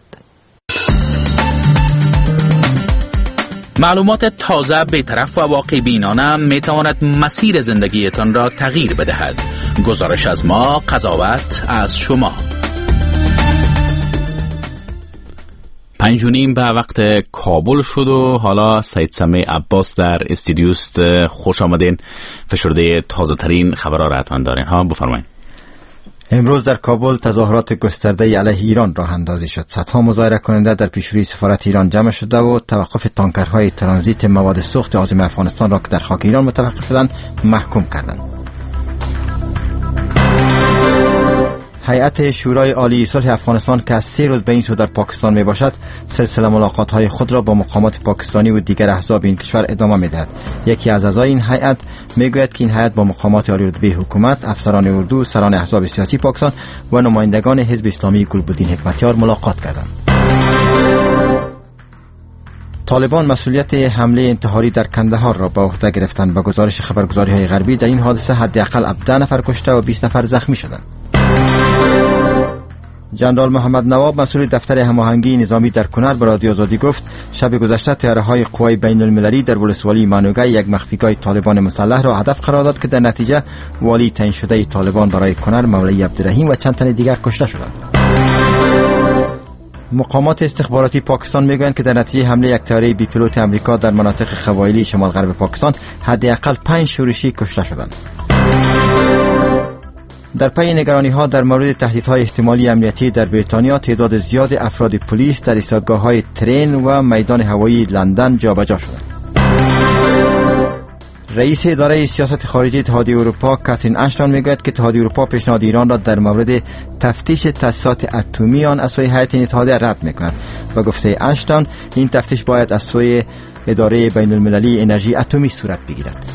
معلومات تازه، بی‌طرف و واقع بینانه می تواند مسیر زندگیتان را تغییر بدهد. گزارش از ما، قضاوت از شما. پنج و نیم به وقت کابل شد و حالا سید سمیع عباس در استودیوست. خوش آمدین. فشرده تازه ترین خبرها را حتما دارین ها، بفرمایید. امروز در کابل تظاهرات گسترده علیه ایران راه اندازی شد. صدها مظاهره کننده در پیشروی سفارت ایران جمع شده و توقف تانکرهای ترانزیت مواد سوخت عازم افغانستان را که در خاک ایران متوقف شدند محکوم کردند. هیئت شورای عالی صلح افغانستان که از سه روز به این سو در پاکستان می باشد، سلسله ملاقات های خود را با مقامات پاکستانی و دیگر احزاب این کشور ادامه می دهد. یکی از اعضای این هیئت می گوید که این هیئت با مقامات عالی رتبه حکومت، افسران اردو، سران احزاب سیاسی پاکستان و نمایندگان حزب اسلامی گلبدین حکمتیار ملاقات کردند. طالبان مسئولیت حمله انتحاری در کندهار را به عهده گرفتند. به گزارش خبرگزاری های غربی در این حادثه حداقل هفده نفر کشته و بیست نفر زخمی شدند. جنرال محمد نواب مسئول دفتر هماهنگی نظامی در کنر به رادیو آزادی گفت شب گذشته طیاره‌های قوای بین المللی در ولسوالی مانوگه یک مخفیگاه طالبان مسلح را هدف قرار داد که در نتیجه والی تعیین شده طالبان برای کنر مولوی عبدالرحیم و چند تن دیگر کشته شدند. مقامات استخباراتی پاکستان میگویند که در نتیجه حمله یک طیاره بی پیلوت امریکا در مناطق قبایلی شمال غرب پاکستان حداقل پنج شورشی کشته شدند. در پی نگرانی ها در مورد تهدیدهای احتمالی امنیتی در بریتانیا، تعداد زیاد افراد پلیس در ایستادگاه های ترین و میدان هوایی لندن جابجا شدند. رئیس اداره سیاست خارجی اتحادیه اروپا کاترین اشتون میگوید که اتحادیه اروپا پیشنهاد ایران را در مورد تفتیش تاسیسات اتمی آن از سوی هیئت این اتحادیه رد میکند. و گفته اشتون این تفتیش باید از سوی اداره بین المللی انرژی اتمی صورت بگیرد.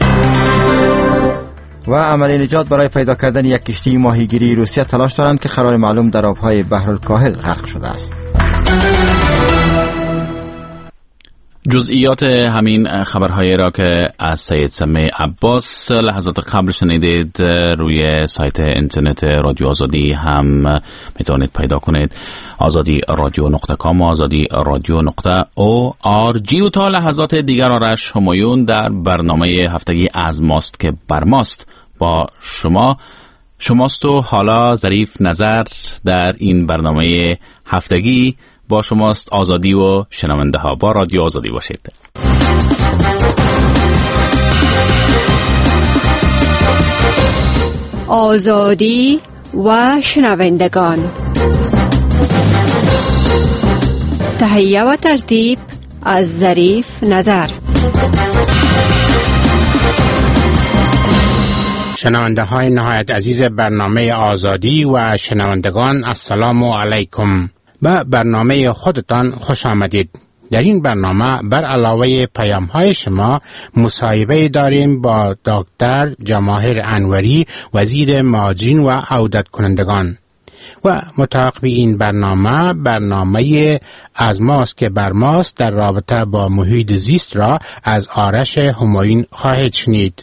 و عمل نجات برای پیدا کردن یک کشتی ماهیگیری روسیه تلاش دارند که قرار معلوم در آبهای بحرالکاهل غرق شده است. جزئیات همین خبرهای را که از سید سمیع عباس لحظات قبل شنیدید روی سایت اینترنت رادیو آزادی هم میتونید پیدا کنید. آزادی رادیو نقطه کام و آزادی رادیو نقطه او آر جی. و تا لحظات دیگر آرش همایون در برنامه هفتگی از ماست که بر ماست با شما شماست و حالا ظریف نظر در این برنامه هفتگی با شماست. آزادی و شنونده ها با رادیو آزادی باشید. آزادی و شنوندگان، تهیه و ترتیب از ظریف نظر. شنونده های نهایت عزیز برنامه آزادی و شنوندگان، السلام علیکم. به برنامه خودتان خوش آمدید. در این برنامه بر علاوه پیام های شما مصاحبه داریم با دکتر جواهر انوری، وزیر ماجرین و عودت کنندگان. و مطابق این برنامه برنامه از ماست که بر ماست در رابطه با محیط زیست را از آرش همایون خواهید شنید.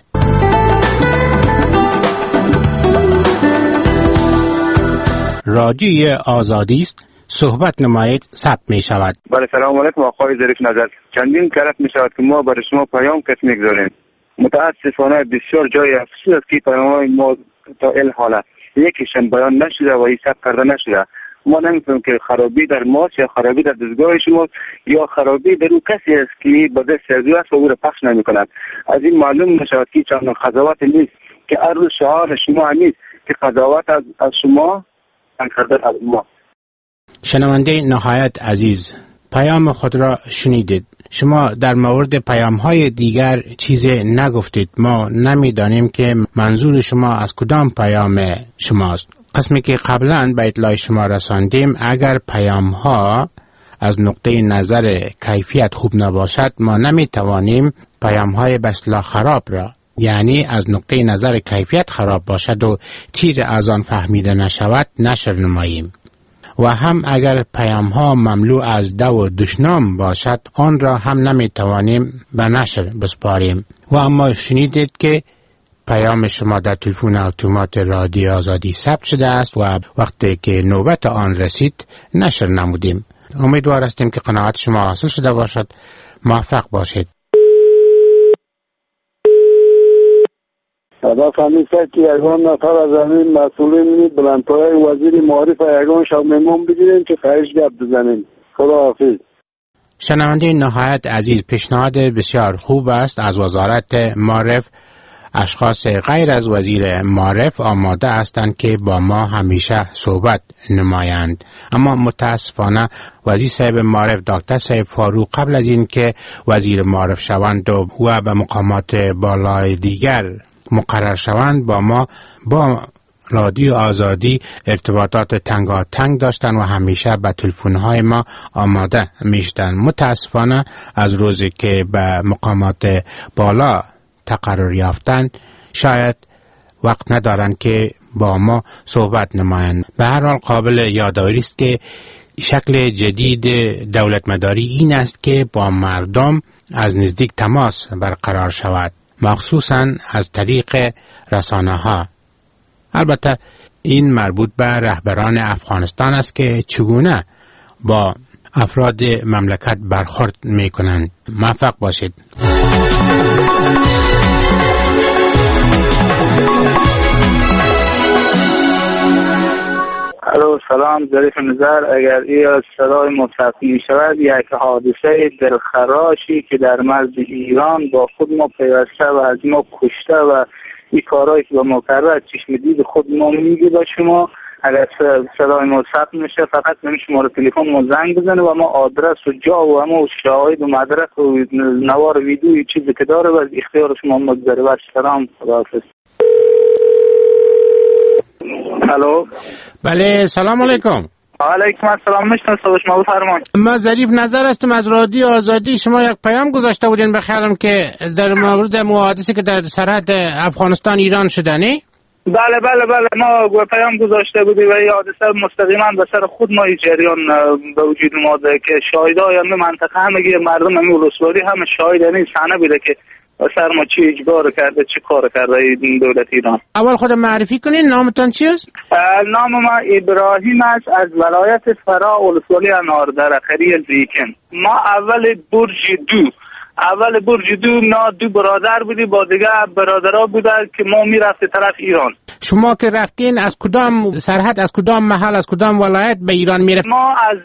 رادیوی آزادی است، صحبت نمایید، ثبت می شود. بله، سلام علیکم آقای ظریف نظر. چندین کرت می شود که ما برای شما پیام کس میگذاریم. متاسفانه بسیار جای افسوس است که پیام های ما تا این حاله یکیشن بیان نشده و این ثبت کرده نشده. ما نمی‌فهمیم که خرابی در ماست یا خرابی در دستگاه شما یا خرابی در اون کسی است که با دست سرزی است و او را پخش نمی کند. از این معلوم می شود که چند قضاوت نیست که هر روز شعار شما نیست که قضاوت از, از شما کرده از ما. شنونده نهایت عزیز، پیام خود را شنیدید. شما در مورد پیام های دیگر چیز نگفتید. ما نمیدانیم که منظور شما از کدام پیام شماست. قسمی که قبلا به اطلاع شما رساندیم، اگر پیام ها از نقطه نظر کیفیت خوب نباشد، ما نمیتوانیم پیام های به اصطلاح خراب را، یعنی از نقطه نظر کیفیت خراب باشد و چیز از آن فهمیده نشود، نشر نماییم. و هم اگر پیام ها مملو از دو و دشنام باشد، آن را هم نمیتوانیم به نشر بسپاریم. و اما شنیدید که پیام شما در تلفن اتومات رادیو آزادی ثبت شده است و وقتی که نوبت آن رسید نشر نمودیم. امیدوار هستیم که قناعت شما حاصل شده باشد. موفق باشید. هدف همیشه که یگان نفر از همین مسئولین بلندپایه وزیر معارف یگان شب میمون بگیریم که خواهش گپ بزنیم. خدا حافظ. شنونده نهایت عزیز، پیشنهاد بسیار خوب است. از وزارت معارف اشخاص غیر از وزیر معارف آماده هستند که با ما همیشه صحبت نمایند، اما متاسفانه وزیر صاحب معارف دکتر صاحب فاروق قبل از این که وزیر معارف شوند و, و به مقامات بالای دیگر مقرر شوند، با ما با رادیو آزادی ارتباطات تنگاتنگ داشتن و همیشه به تلفن‌های ما آماده میشدن. متاسفانه از روزی که به مقامات بالا تقرر یافتن شاید وقت ندارن که با ما صحبت نمایند. به هر حال قابل یادآوری است که شکل جدید دولت مداری این است که با مردم از نزدیک تماس برقرار شود، مخصوصاً از طریق رسانه ها. البته این مربوط به رهبران افغانستان است که چگونه با افراد مملکت برخورد می کنند. موفق باشید. الو سلام، ظریف نظر. اگر این صدای مصحف می شود، یک حادثه دلخراشی که در مرز ایران با خود ما پیوسته و از ما کشته و این کارهایی که با ما کرده چشم دید خود ما میگه با شما. اگر صدای ما ثبت میشه فقط به شماره تلفن ما زنگ بزنه و ما آدرس و جا و همه شاهد و مدرک و نوار ویدیوی چیزی که داره و اختیار شما مگذاره. و سلام، خداحافظ. الو. بله، سلام علیکم. علیکم السلام. میشنم صداش ما، بفرمایید. ما ظریف نظر هستم از رادیو آزادی. شما یک پیام گذاشته بودین به خیالم که در مورد حادثه که در سرحد افغانستان ایران شده، نه؟ بله بله بله، ما پیام گذاشته بودیم و این حادثه مستقیما به سر خود ما این جریان به وجود اومده که شاهدای همه منطقه، همه مردم همه ولسوالی همه شاهد همین صحنه بوده که سر ما چی اجبار کرده، چی کار کرده این دولت ایران. اول خود معرفی کنین، نامتان چیست؟ نام ما ابراهیم است، از ولایت فرا، ولسوالی انار در قریه زیکن. ما اول برج دو اول برج دو نا دو برادر بودی، با دیگه برادرها بودن که ما میرفت طرف ایران. شما که رفتین از کدام سرحد، از کدام محل، از کدام ولایت به ایران میرفت؟ ما از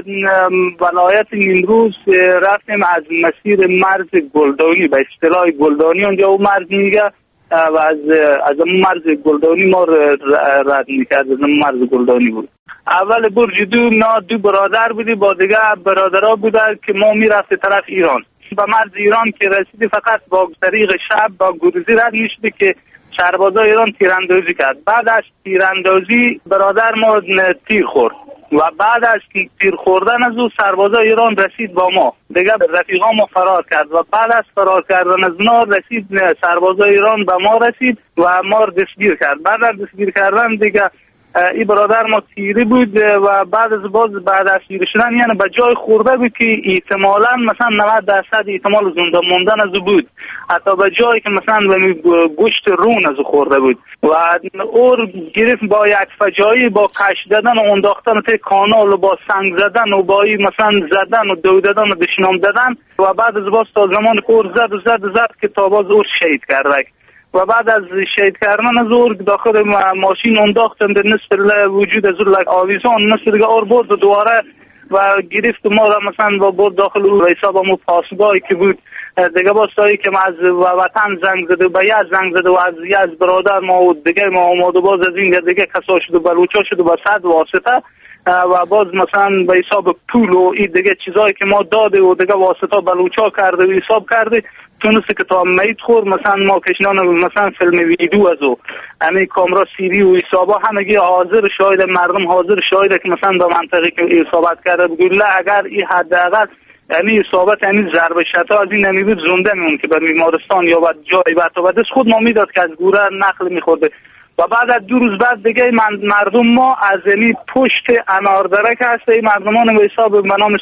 ولایت نیمروز رفتیم از مسیر مرز گلدانی، به اصطلاح گلدانی اونجا اون مرز میگه و از از اون مرز گلدانی ما رد میکرد. از اون مرز گلدانی بود. اول برج دو نا دو برادر بودی، با دیگه برادرها بودن که ما میرفت طرف ایران. به مرز ایران که رسیدی فقط با طریق شب با گروزی رد میشدی که سربازای ایران تیراندازی کرد. بعد از تیراندازی برادر ما تیر خورد و بعد از تیر خوردن از او سربازای ایران رسید با ما، دیگه رفیقا ما فرار کرد و بعد از فرار کردن از ما رسید سربازای ایران به ما رسید و ما رو دستگیر کرد. بعد از دستگیر کردن دیگه این برادر ما تیری بود و بعد از باز بعد از تیری شدن یعنی به جای خورده بود که احتمالاً مثلا نود درصد احتمال زنده موندن از بود، حتی به جایی که مثلا به گوشت رون از خورده بود و اور گرفت با یک فجایی، با کش دادن و انداختن توی کانال و با سنگ زدن و با مثلا زدن و دو دادن و دشنام دادن و بعد از باز تا زمان که اور زد و زد و زد که تا باز اور شهید کرده و بعد از شهید کردن از اور داخل ماشین انداختن در نصف وجود از اور آویزان نصف دیگه اور برد و دواره و گرفت ما را مثلا با برد داخل او و حساب همون پاسگاهی که بود دیگه با سایی که ما از وطن زنگ زده و یه زنگ زده و از یه از برادر ما و دیگه ما آماده باز از این دیگه کسا شد و بلوچا شد و با صد واسطه و باز مثلا به حساب پول و این دیگه چیزایی که ما داده و دیگه واسطه بلوچا کرده و حساب کرده تونسته که تا مید خور مثلا ما کشنان مثلا فیلم ویدیو از او همین کامرا سیری و حسابا همگی حاضر شاهد، مردم حاضر شاهده که مثلا به منطقه که حسابت کرده بگوله اگر این حداقل یعنی حسابت یعنی ضرب شتا از این نمیبود زنده میمون که به بیمارستان یا بعد جای بعد و بعدش خود ما میداد که از گوره نقل میخورده و بعد از دو روز بعد دیگه مردم ما از یعنی پشت اناردره که هسته این مردمان به حساب به نام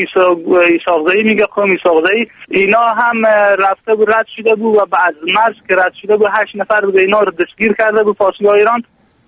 ایساقزایی میگه قوم ایساقزایی اینا هم رفته بود رد شده بود و بعد مرز که رد شده بود هشت نفر بود اینا رو دستگیر کرده بود فاصله ایران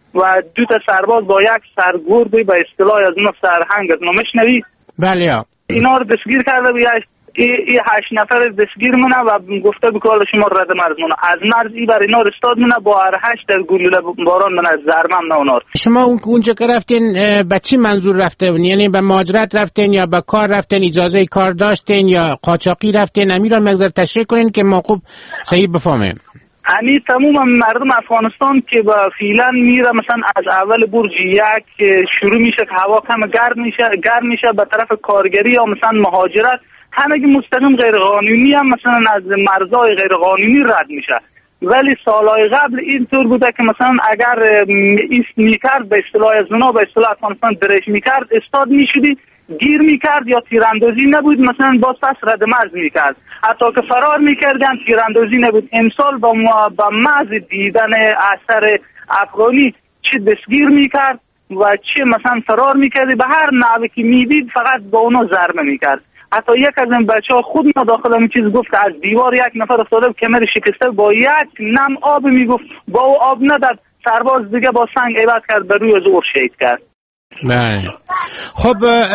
و دو تا سرباز با یک سرگرد به اصطلاح از اون سرهنگ از نمشنوی بله اینا رو دستگیر کرده بود ای, ای هشت نفر دستگیر مونه و گفته بود که حالا شما رد مرز مونه از مرز ای بر اینا رستاد مونه با هر هشت در گلوله باران مونه زرمم نونار. شما اون اونجا که رفتین به چی منظور رفتین؟ یعنی به مهاجرت رفتین یا به کار رفتین، اجازه کار داشتین یا قاچاقی رفتین؟ امیران مقدار تشریح کنین که ما خوب صحیح بفهمیم. یعنی تمام مردم افغانستان که با فعلا میره مثلا از اول برج یک شروع میشه که هوا کم گرم میشه گرم میشه به طرف کارگری یا مثلا مهاجرت همگی مستقیم غیر قانونی هم مثلا از مرزهای غیر قانونی رد میشه. ولی سالهای قبل اینطور بوده که مثلا اگر ایست میکرد به اصطلاح از اونا به اصطلاح افغانستان درش میکرد استاد میشدی گیر میکرد یا تیراندازی نبود مثلا باز پس رد مرز میکرد حتی که فرار میکردن تیراندازی نبود. امسال با با محض دیدن اثر افغانی چه دستگیر میکرد و چه مثلا فرار میکردی به هر نحوی که میدید فقط با اونا ضربه میکرد. حتی یک از این بچه ها خود ما داخل این چیز گفت که از دیوار یک نفر افتاده کمر شکسته با یک نم آب میگفت با او آب نداد سرباز دیگه با سنگ عباد کرد به روی از او شهید کرد. بله خب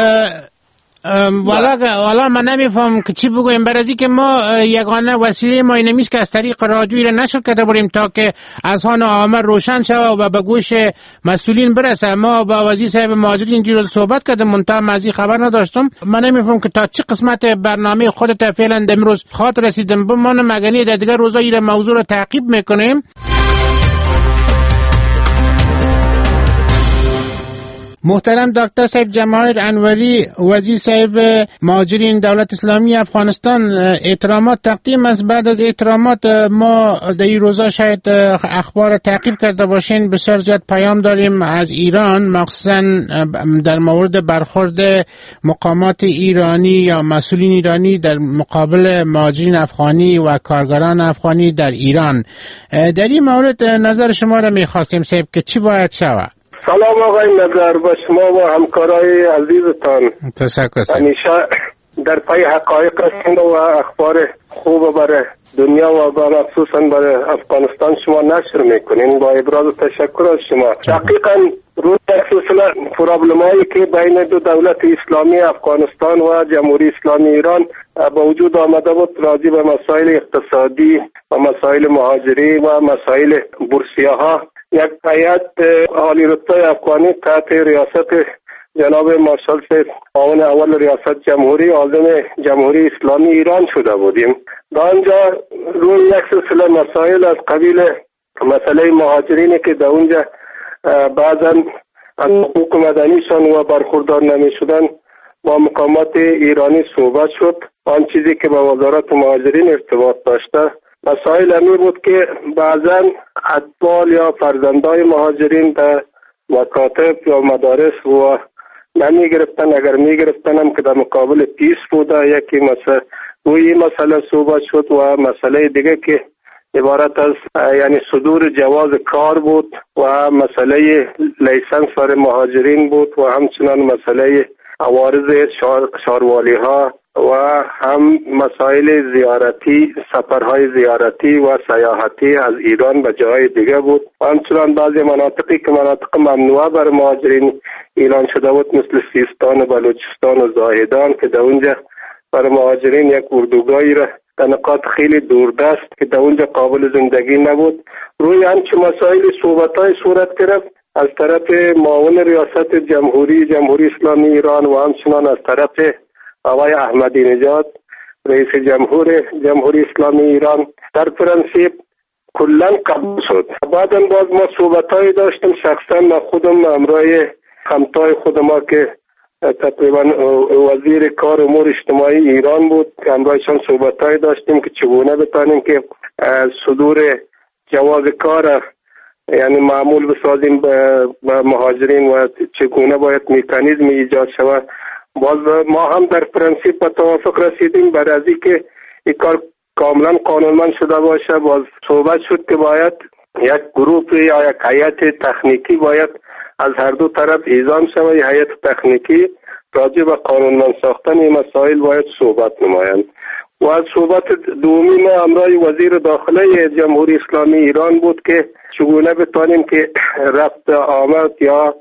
والا والا من نمیفهم که چی بگویم برای که ما یگانه وسیله ما اینمیست که از طریق رادیویی را نشر کرده بریم تا که از هان عامه روشن شود و به گوش مسئولین برسه. ما با وزیر صاحب مهاجرین دیروز صحبت کردم منتها من از این خبر نداشتم. من نمیفهم که تا چه قسمت برنامه خودت فعلا امروز خاط رسیدم بمانم مگنی در دیگر روزایی را موضوع را تعقیب میکنیم. محترم دکتر صاحب جماهیر انوری وزیر صاحب مهاجرین دولت اسلامی افغانستان، احترامات تقدیم است. بعد از احترامات ما در این روزا شاید اخبار تعقیب کرده باشین بسیار زیاد پیام داریم از ایران مخصوصا در مورد برخورد مقامات ایرانی یا مسئولین ایرانی در مقابل مهاجرین افغانی و کارگران افغانی در ایران. در این مورد نظر شما را میخواستیم صاحب که چی باید شود؟ سلام آقای نظر به شما و همکارای عزیزتان. تشکر. همیشه در پای حقایق هستند و اخبار خوب برای دنیا و با مخصوصا برای افغانستان شما نشر میکنین. با ابراز تشکر از شما. دقیقاً روی سلسله پرابلمایی که بین دو دولت اسلامی افغانستان و جمهوری اسلامی ایران با وجود آمده بود راجع به مسائل اقتصادی و مسائل مهاجری و مسائل بورسیه‌ها یک هیئت عالی رتبه افغانی تحت ریاست جناب مارشال صاحب معاون اول ریاست جمهوری عازم جمهوری اسلامی ایران شده بودیم. در آنجا روی یک سلسله مسائل از قبیل مسئله مهاجرینی که در اونجا بعضا از حقوق مدنیشان و برخوردار نمی شدن با مقامات ایرانی صحبت شد. آن چیزی که با وزارت مهاجرین ارتباط داشته مسائل همی بود که بعضا اطفال یا فرزندای مهاجرین در مکاتب یا مدارس و نمی گرفتن، اگر می گرفتن هم که در مقابل پیس بوده. یکی مسئله روی مسئله صحبت شد و مسئله دیگه که عبارت از یعنی صدور جواز کار بود و مسئله لیسنس برای مهاجرین بود و همچنان مسئله عوارض شاروالی ها و هم مسائل زیارتی، سفرهای زیارتی و سیاحتی از ایران به جای دیگه بود. و همچنان بعضی مناطقی که مناطق ممنوعه برای مهاجرین اعلان شده بود مثل سیستان و بلوچستان و زاهدان که در اونجا برای مهاجرین یک اردوگاهی را در نقاط خیلی دوردست که در اونجا قابل زندگی نبود. روی همچه مسائل صحبت‌های صورت گرفت از طرف معاون ریاست جمهوری جمهوری اسلامی ایران و همچنان از طرف آقای احمدی نژاد رئیس جمهور جمهوری اسلامی ایران. در پرنسیپ کلا قبول شد. بعدم باز ما صحبت‌های داشتیم، شخصا من خودم همراه همتای خود ما که تقریبا وزیر کار امور اجتماعی ایران بود که همراهشان صحبت‌های داشتیم که چگونه بتانیم که صدور جواز کار یعنی معمول بسازیم به مهاجرین و چگونه باید مکانیزم ایجاد شود. باز ما هم در پرنسیپ به توافق رسیدیم بعد از اینکه این کار کاملا قانونمند شده باشه. باز صحبت شد که باید یک گروه یا یک هیئت تکنیکی باید از هر دو طرف اعزام شود. هیئت تکنیکی راجع به قانونمند ساختن این مسائل باید صحبت نمایند. و از صحبت دومی ما همراه وزیر داخله جمهوری اسلامی ایران بود که چگونه بتانیم که رفت آمد یا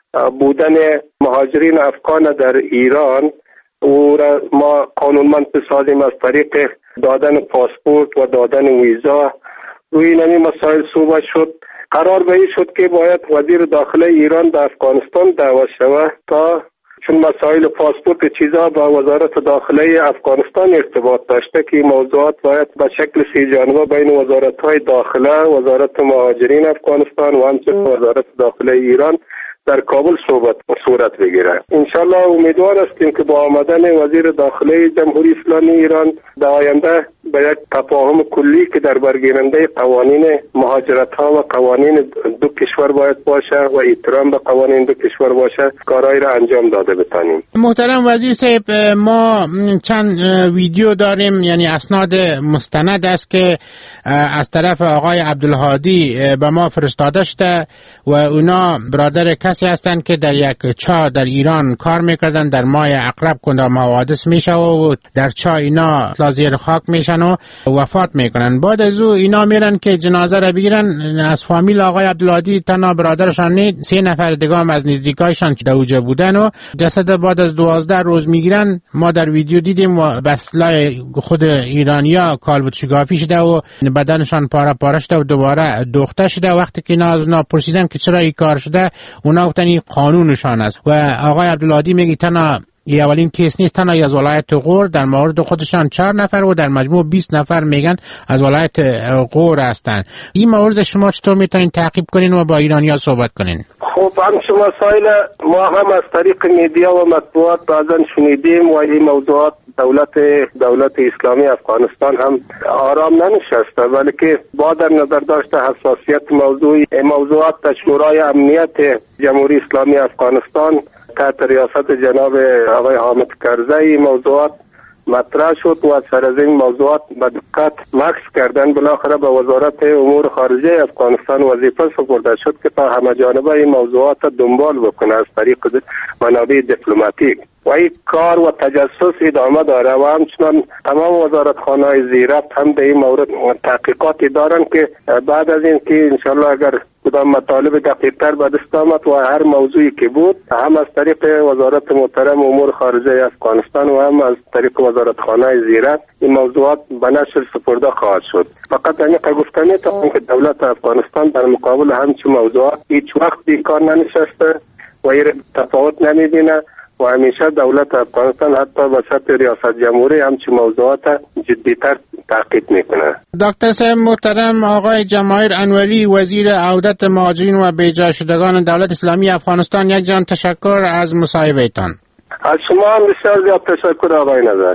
بودن مهاجرین افغان در ایران او را ما قانونمند بسازیم از طریق دادن پاسپورت و دادن ویزا. روی این مسائل صحبت شد. قرار به این شد که باید وزیر داخله ایران در افغانستان دعوت شود تا چون مسائل پاسپورت چیزا با وزارت داخله افغانستان ارتباط داشته که موضوعات باید به شکل سی جانبه بین وزارت‌های داخله، وزارت مهاجرین افغانستان و همچنین وزارت داخله ایران در کابل صحبت صورت بگیره. انشالله امیدوار هستیم که با آمدن وزیر داخله جمهوری اسلامی ایران در آینده به یک تفاهم کلی که در برگیرنده قوانین مهاجرت ها و قوانین دو کشور باید باشه و احترام به قوانین دو کشور باشه کارهای را انجام داده بتانیم. محترم وزیر صاحب، ما چند ویدیو داریم، یعنی اسناد مستند است که از طرف آقای عبدالهادی به ما فرستاده شده و اونا برادر کسی هستند که در یک چاه در ایران کار میکردن، در ماه اقرب کندام حوادث میشه و در چاه اینا زیر خاک میشن و وفات میکنن. بعد از او اینا میرن که جنازه را بگیرن. از فامیل آقای عبدالهادی تنها برادرشان نید، سه نفر دیگه هم از نزدیکایشان که دوجه بودن و جسد بعد از دوازده روز میگیرن. ما در ویدیو دیدیم و بسلای خود ایرانیا کالبد شگافی شده و بدنشان پاره پاره شده و دوباره دوخته شده. وقتی که اینا از اونا پرسیدن که چرا این کار شده، اونا گفتن این قانونشان است. و آقای عبدالهادی میگه تنها این اولین کیس نیست، تنها از ولایت غور در مورد خودشان چهار نفر و در مجموع بیست نفر میگن از ولایت غور هستند. این مورد شما چطور میتونین تعقیب کنین و با ایرانی‌ها صحبت کنین؟ خب همچون مسائل ما هم از طریق میدیا و مطبوعات بعضا شنیدیم و این موضوعات دولت دولت اسلامی افغانستان هم آرام ننشسته، ولی که با در نظر داشته حساسیت موضوعی موضوعات شورای امنیت جمهوری اسلامی افغانستان تحت ریاست جناب آقای حامد کرزی موضوعات مطرح شد و سر از این موضوعات به دقت مکس کردن. بالاخره به وزارت امور خارجه افغانستان وظیفه سپرده شد که تا همه جانبه این موضوعات دنبال بکنه از طریق منابع دیپلماتیک و این کار و تجسس ادامه داره و همچنان تمام وزارتخانه‌های زیربط هم به این مورد تحقیقاتی دارن که بعد از این که انشالله اگر کدام مطالب دقیق‌تر به دست آمد و هر موضوعی که بود هم از طریق وزارت محترم امور خارجه افغانستان و هم از طریق وزارتخانه زیربط این موضوعات به نشر سپرده خواهد شد. فقط همین که گفته میتونم که دولت افغانستان در مقابل همچون موضوعات هیچ وقت بیکار ننشسته و این تفاوت نمیبینه و همیشه دولت افغانستان حتی به سطح ریاست جمهوری همچون موضوعات جدیتر تعقیب میکنه. دکتر صاحب محترم، آقای جماهیر انوری وزیر عودت مهاجرین و بیجا شدگان دولت اسلامی افغانستان، یک جان تشکر از مصاحبه ایتان. از شما هم بسیار زیاد تشکر آقای نظر.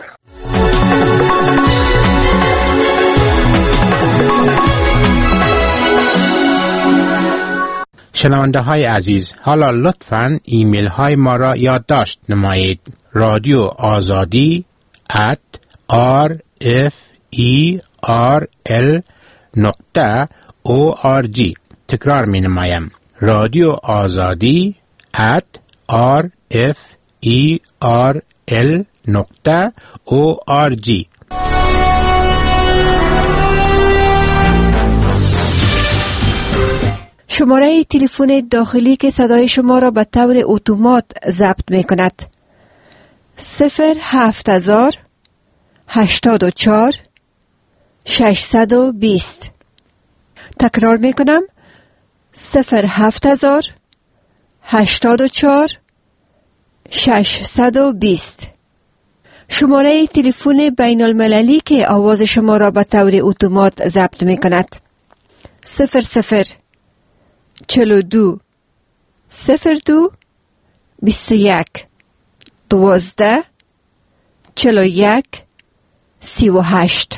شنونده های عزیز، حالا لطفاً ایمیل های ما را یادداشت نمایید. رادیو آزادی ات آر اف ای آر ال نقطه او آر جی. تکرار می نمایم. رادیو آزادی ات آر اف ای آر ال نقطه او آر جی. شماره تلفن داخلی که صدای شما را به طور اتومات ضبط می کند صفر هفت هزار هشتاد و چهار ششصد و بیست. تکرار می کنم صفر هفت هزار هشتاد و چهار ششصد و بیست. شماره تلفن بین المللی که آواز شما را به طور اتومات ضبط می کند صفر صفر چلو دو صفر دو بیست و یک دوازده چهل و یک سی و هشت.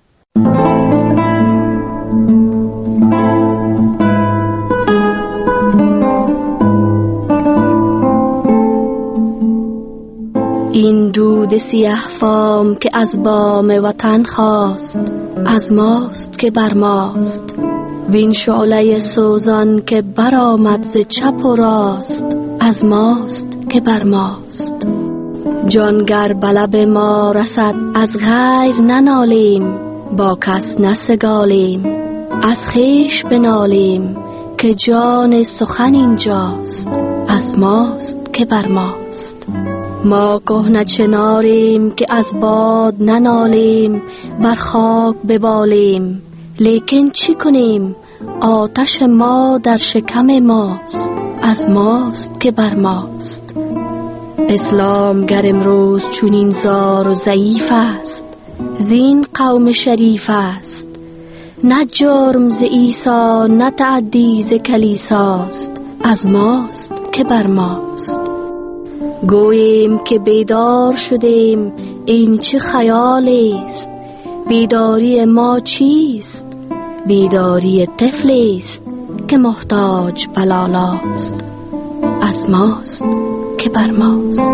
این دود سیاه فام که از بام وطن خواست، از ماست که بر ماست. وین شعله سوزان که برآمد ز چپ و راست، از ماست که بر ماست. جانگر به لب ما رسد از غیر ننالیم، با کس نسگالیم. از خویش بنالیم که جان سخن اینجاست، از ماست که بر ماست. ما کهنه چناریم که از باد ننالیم، بر خاک ببالیم. لیکن چی کنیم؟ آتش ما در شکم ماست، از ماست که بر ماست. اسلام گر امروز چونین زار و ضعیف است، زین قوم شریف است. نه جرم ز عیسی نه تعدی ز کلیساست، از ماست که بر ماست. گوییم که بیدار شدیم، این چه خیالی است؟ بیداری ما چیست؟ بیداری طفلی است که محتاج بلالاست، از ماست که بر ماست.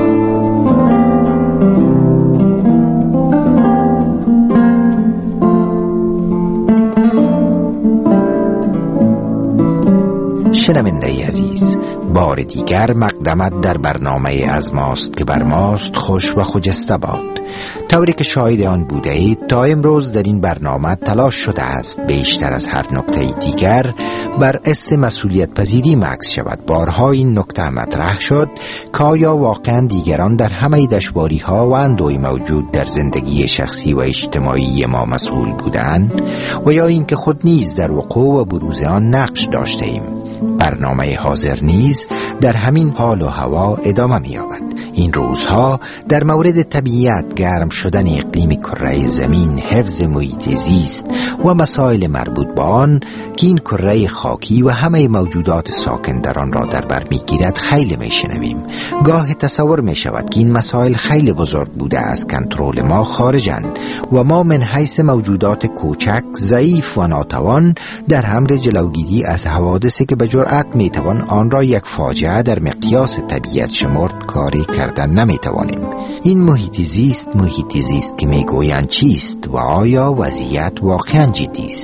شنونده عزیز، بار دیگر مقدمت در برنامه از ماست که بر ماست خوش و خجسته باد. طوری که شاهد آن بوده اید تا امروز در این برنامه تلاش شده است بیشتر از هر نکته دیگر بر اس مسئولیت پذیری مکس شود. بارها این نکته مطرح شد که آیا واقعا دیگران در همه دشواری ها و اندوی موجود در زندگی شخصی و اجتماعی ما مسئول بودند و یا اینکه خود نیز در وقوع و بروز آن نقش داشته ایم. برنامه حاضر نیز در همین حال و هوا ادامه می‌یابد. این روزها در مورد طبیعت، گرم شدن اقلیم کره زمین، حفظ محیط زیست و مسائل مربوط به آن که این کره خاکی و همه موجودات ساکن در آن را در بر می‌گیرد خیلی می‌شنویم. گاه تصور می‌شود که این مسائل خیلی بزرگ بوده از کنترل ما خارجند و ما من حیث موجودات کوچک، ضعیف و ناتوان در امر جلوگیری از حوادثی که به جرأت میتوان آن را یک فاجعه در مقیاس طبیعت شمرد کاری کردن نمیتوانیم. این محیط زیست محیط زیست که میگویند چیست و آیا وضعیت واقعا جدی است؟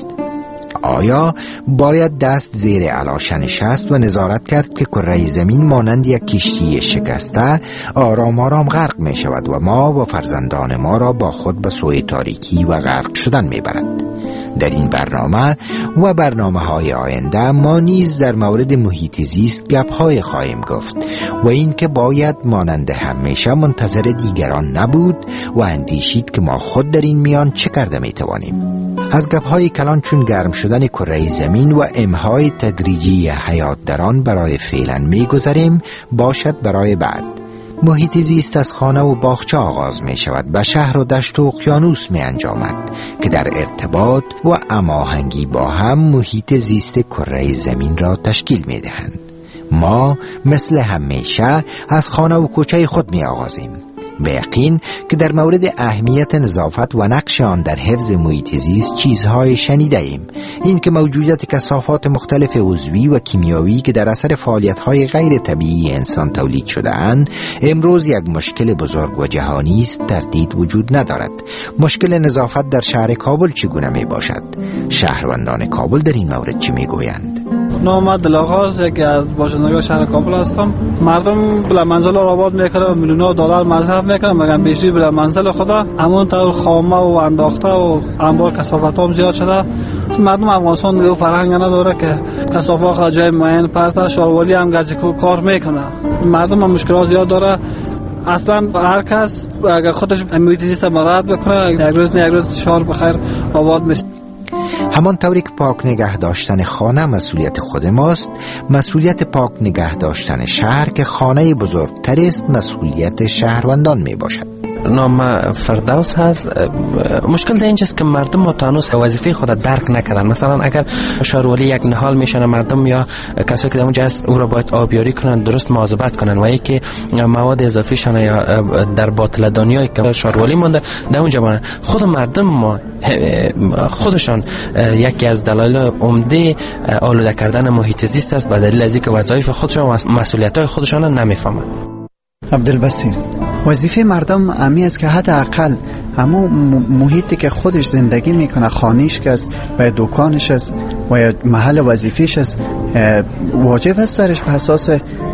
آیا باید دست زیر علاشه نشست و نظارت کرد که کره زمین مانند یک کشتی شکسته آرام آرام غرق می شود و ما و فرزندان ما را با خود به سوی تاریکی و غرق شدن می برد؟ در این برنامه و برنامه های آینده ما نیز در مورد محیط زیست گپ های خواهیم گفت و این که باید مانند همیشه منتظر دیگران نبود و اندیشید که ما خود در این میان چه کرده می توانیم. از گپ های کلان چون گرم شدن کره زمین و امهای تدریجی حیات در آن برای فعلا می گذاریم باشد برای بعد. محیط زیست از خانه و باغچه آغاز می شود، به شهر و دشت و اقیانوس می انجامد که در ارتباط و هماهنگی با هم محیط زیست کره زمین را تشکیل می دهند. ما مثل همیشه از خانه و کوچه خود می آغازیم. به یقین که در مورد اهمیت نظافت و نقش آن در حفظ محیط زیست چیزهای شنیده ایم. این که موجودیت کثافات مختلف عضوی و کیمیاوی که در اثر فعالیت‌های غیر طبیعی انسان تولید شده اند امروز یک مشکل بزرگ و جهانی است، تردید وجود ندارد. مشکل نظافت در شهر کابل چگونه می باشد؟ شهروندان کابل در این مورد چه می گویند؟ نام دلاغاز یکی از باشندگان شهر کابل هستم. مردم بلا منزل را آباد میکنه و میلیون دلار مصرف میکنه، مگر بیشتر بلا منزل خدا همون طور خامه و انداخته و انبار کثافت هم زیاد شده. مردم افغانستان دیگه فرهنگ نداره که کثافات جای معین پرت. شاروالی هم گرچه کار میکنه، مردم هم مشکلات زیاد داره. اصلا هر کس اگر خودش محیط زیست مراعات بکنه یک روز نه یک روز شهر بخیر آباد میشه. همان طوری که پاک نگه داشتن خانه مسئولیت خود ماست، مسئولیت پاک نگه داشتن شهر که خانه بزرگتر است مسئولیت شهروندان می باشد. نام فردوس هست. مشکل در اینجاست که مردم متانوس وظیفه خود درک نکردن. مثلا اگر شاروالی یک نهال میشن، مردم یا کسایی که در اونجا هست او را باید آبیاری کنن، درست مواظبت کنن و یکی مواد اضافی شون یا در باطل دنیایی که شاروالی مونده در اونجا بانن. خود مردم ما خودشان یکی از دلایل عمده آلوده کردن محیط زیست است، به دلیل از اینکه وظایف خودشان و مسئولیت‌های خودشان نمیفهمند. عبدالبصیر، وظیفه مردم امی است که حداقل همون محیطی که خودش زندگی میکنه، خانه‌اش که است و دکانش است و یا محل وظیفه‌اش است، واجب است سرش به اساس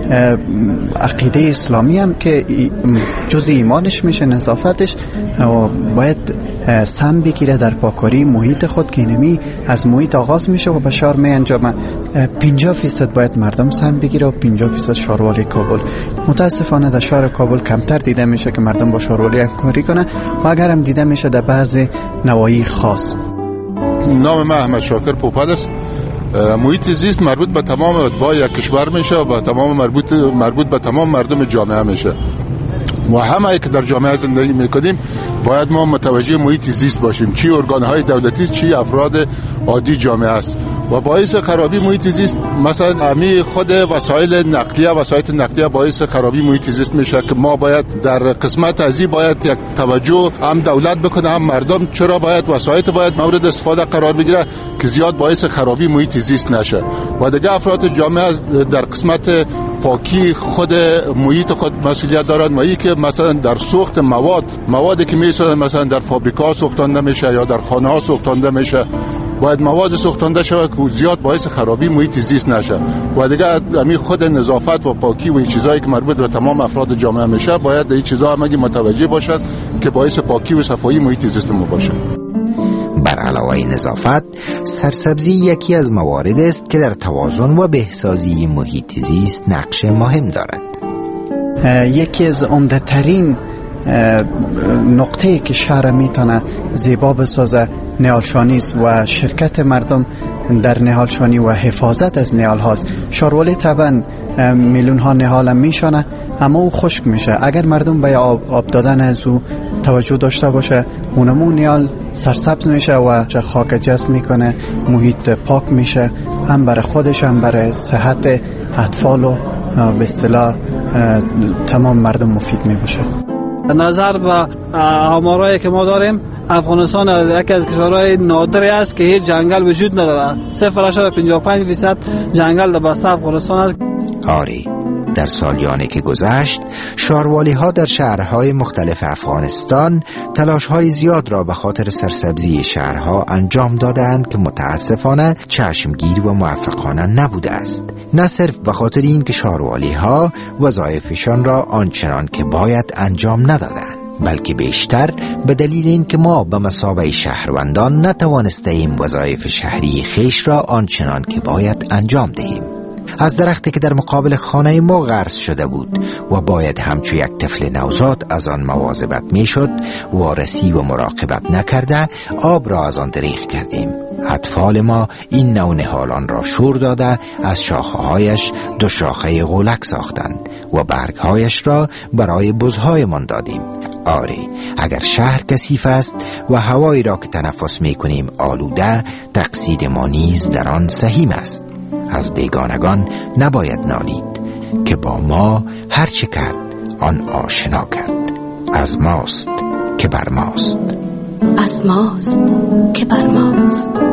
عقیده اسلامی هم که جز ایمانش میشه نظافتش و باید سم بگیره در پاکاری محیط خود که اینمی از محیط آغاز میشه و به شهر می انجامه. پنجاه فیصد باید مردم سم بگیره و پنجاه فیصد شاروالی کابل. متاسفانه در شهر کابل کمتر دیده میشه که مردم با شاروالی همکاری کنه و اگر هم دیده میشه در بعضی نواحی خاص. نام من احمد شاکر پوپد است. محیط زیست مربوط به تمام اتباع یک کشور میشه و به تمام مربوط مربوط به تمام مردم جامعه میشه و همه که در جامعه زندگی میکنیم باید ما متوجه محیط زیست باشیم، چی ارگانهای دولتی چی افراد عادی جامعه است. و باعث خرابی محیط زیست مثلا امی خود وسایل نقلیه وسایل نقلیه باعث خرابی محیط زیست میشه که ما باید در قسمت ازی باید یک توجه هم دولت بکنه هم مردم، چرا باید وسایل باید مورد استفاده قرار بگیره که زیاد باعث خرابی محیط زیست نشه. و دیگه افراد جامعه در قسمت پاکی خود محیط خود مسئولیت دارند و ای که مثلا در سوخت مواد موادی که میسازن مثلا در فابریکا سوختانده میشه یا در خانه ها سوختانده میشه باید مواد سوختانده شود که زیاد باعث خرابی محیط زیست نشه. و دیگه همین خود نظافت و پاکی و این چیزایی که مربوط به تمام افراد جامعه میشه باید این چیزا هم متوجه باشد که باعث پاکی و صفایی محیط زیست ما باشه. بر علاوه نظافت، سرسبزی یکی از موارد است که در توازن و بهسازی محیط زیست نقش مهم دارد. یکی از عمده ترین نقطه‌ای که شهر میتونه زیبا بسازه نهالشانی است و شرکت مردم در نهالشانی و حفاظت از نهال هاست. شاروالی طبعا میلیون ها نهال میشانه اما او خشک میشه. اگر مردم به آب, آب دادن از او توجه داشته باشه اونمو نهال سرسبز میشه و خاک جذب میکنه، محیط پاک میشه، هم برای خودش هم برای صحت اطفال و به اصطلاح تمام مردم مفید میباشه. نظر به آمارایی که ما داریم افغانستان یکی از کشورهای نادری است که هیچ جنگل وجود نداره. صفر اشاره پنجاه و پنج فیصد جنگل در بسته افغانستان است. آری، در سالیانی که گذشت شاروالی ها در شهرهای مختلف افغانستان تلاش های زیاد را به خاطر سرسبزی شهرها انجام دادند که متاسفانه چشمگیر و موفقانه نبوده است. نه صرف به خاطر این که شاروالی ها وظایفشان را آنچنان که باید انجام ندادند، بلکه بیشتر به دلیل این که ما به مثابه شهروندان نتوانسته ایم وظایف شهری خیش را آنچنان که باید انجام دهیم. از درختی که در مقابل خانه ما غرس شده بود و باید همچو یک طفل نوزاد از آن مواظبت میشد، وارسی و مراقبت نکرده آب را از آن دریغ کردیم. اطفال ما این نوع نهالان را شور داده از شاخه‌هایش دو شاخه غولک ساختند و برگهایش را برای بزهایمان دادیم. آری، اگر شهر کثیف است و هوایی را که تنفس میکنیم آلوده، تقصیر ما نیز در آن سهیم است. از بیگانگان نباید نالید که با ما هر چه کرد آن آشنا کرد. از ماست که بر ماست، از ماست که بر ماست.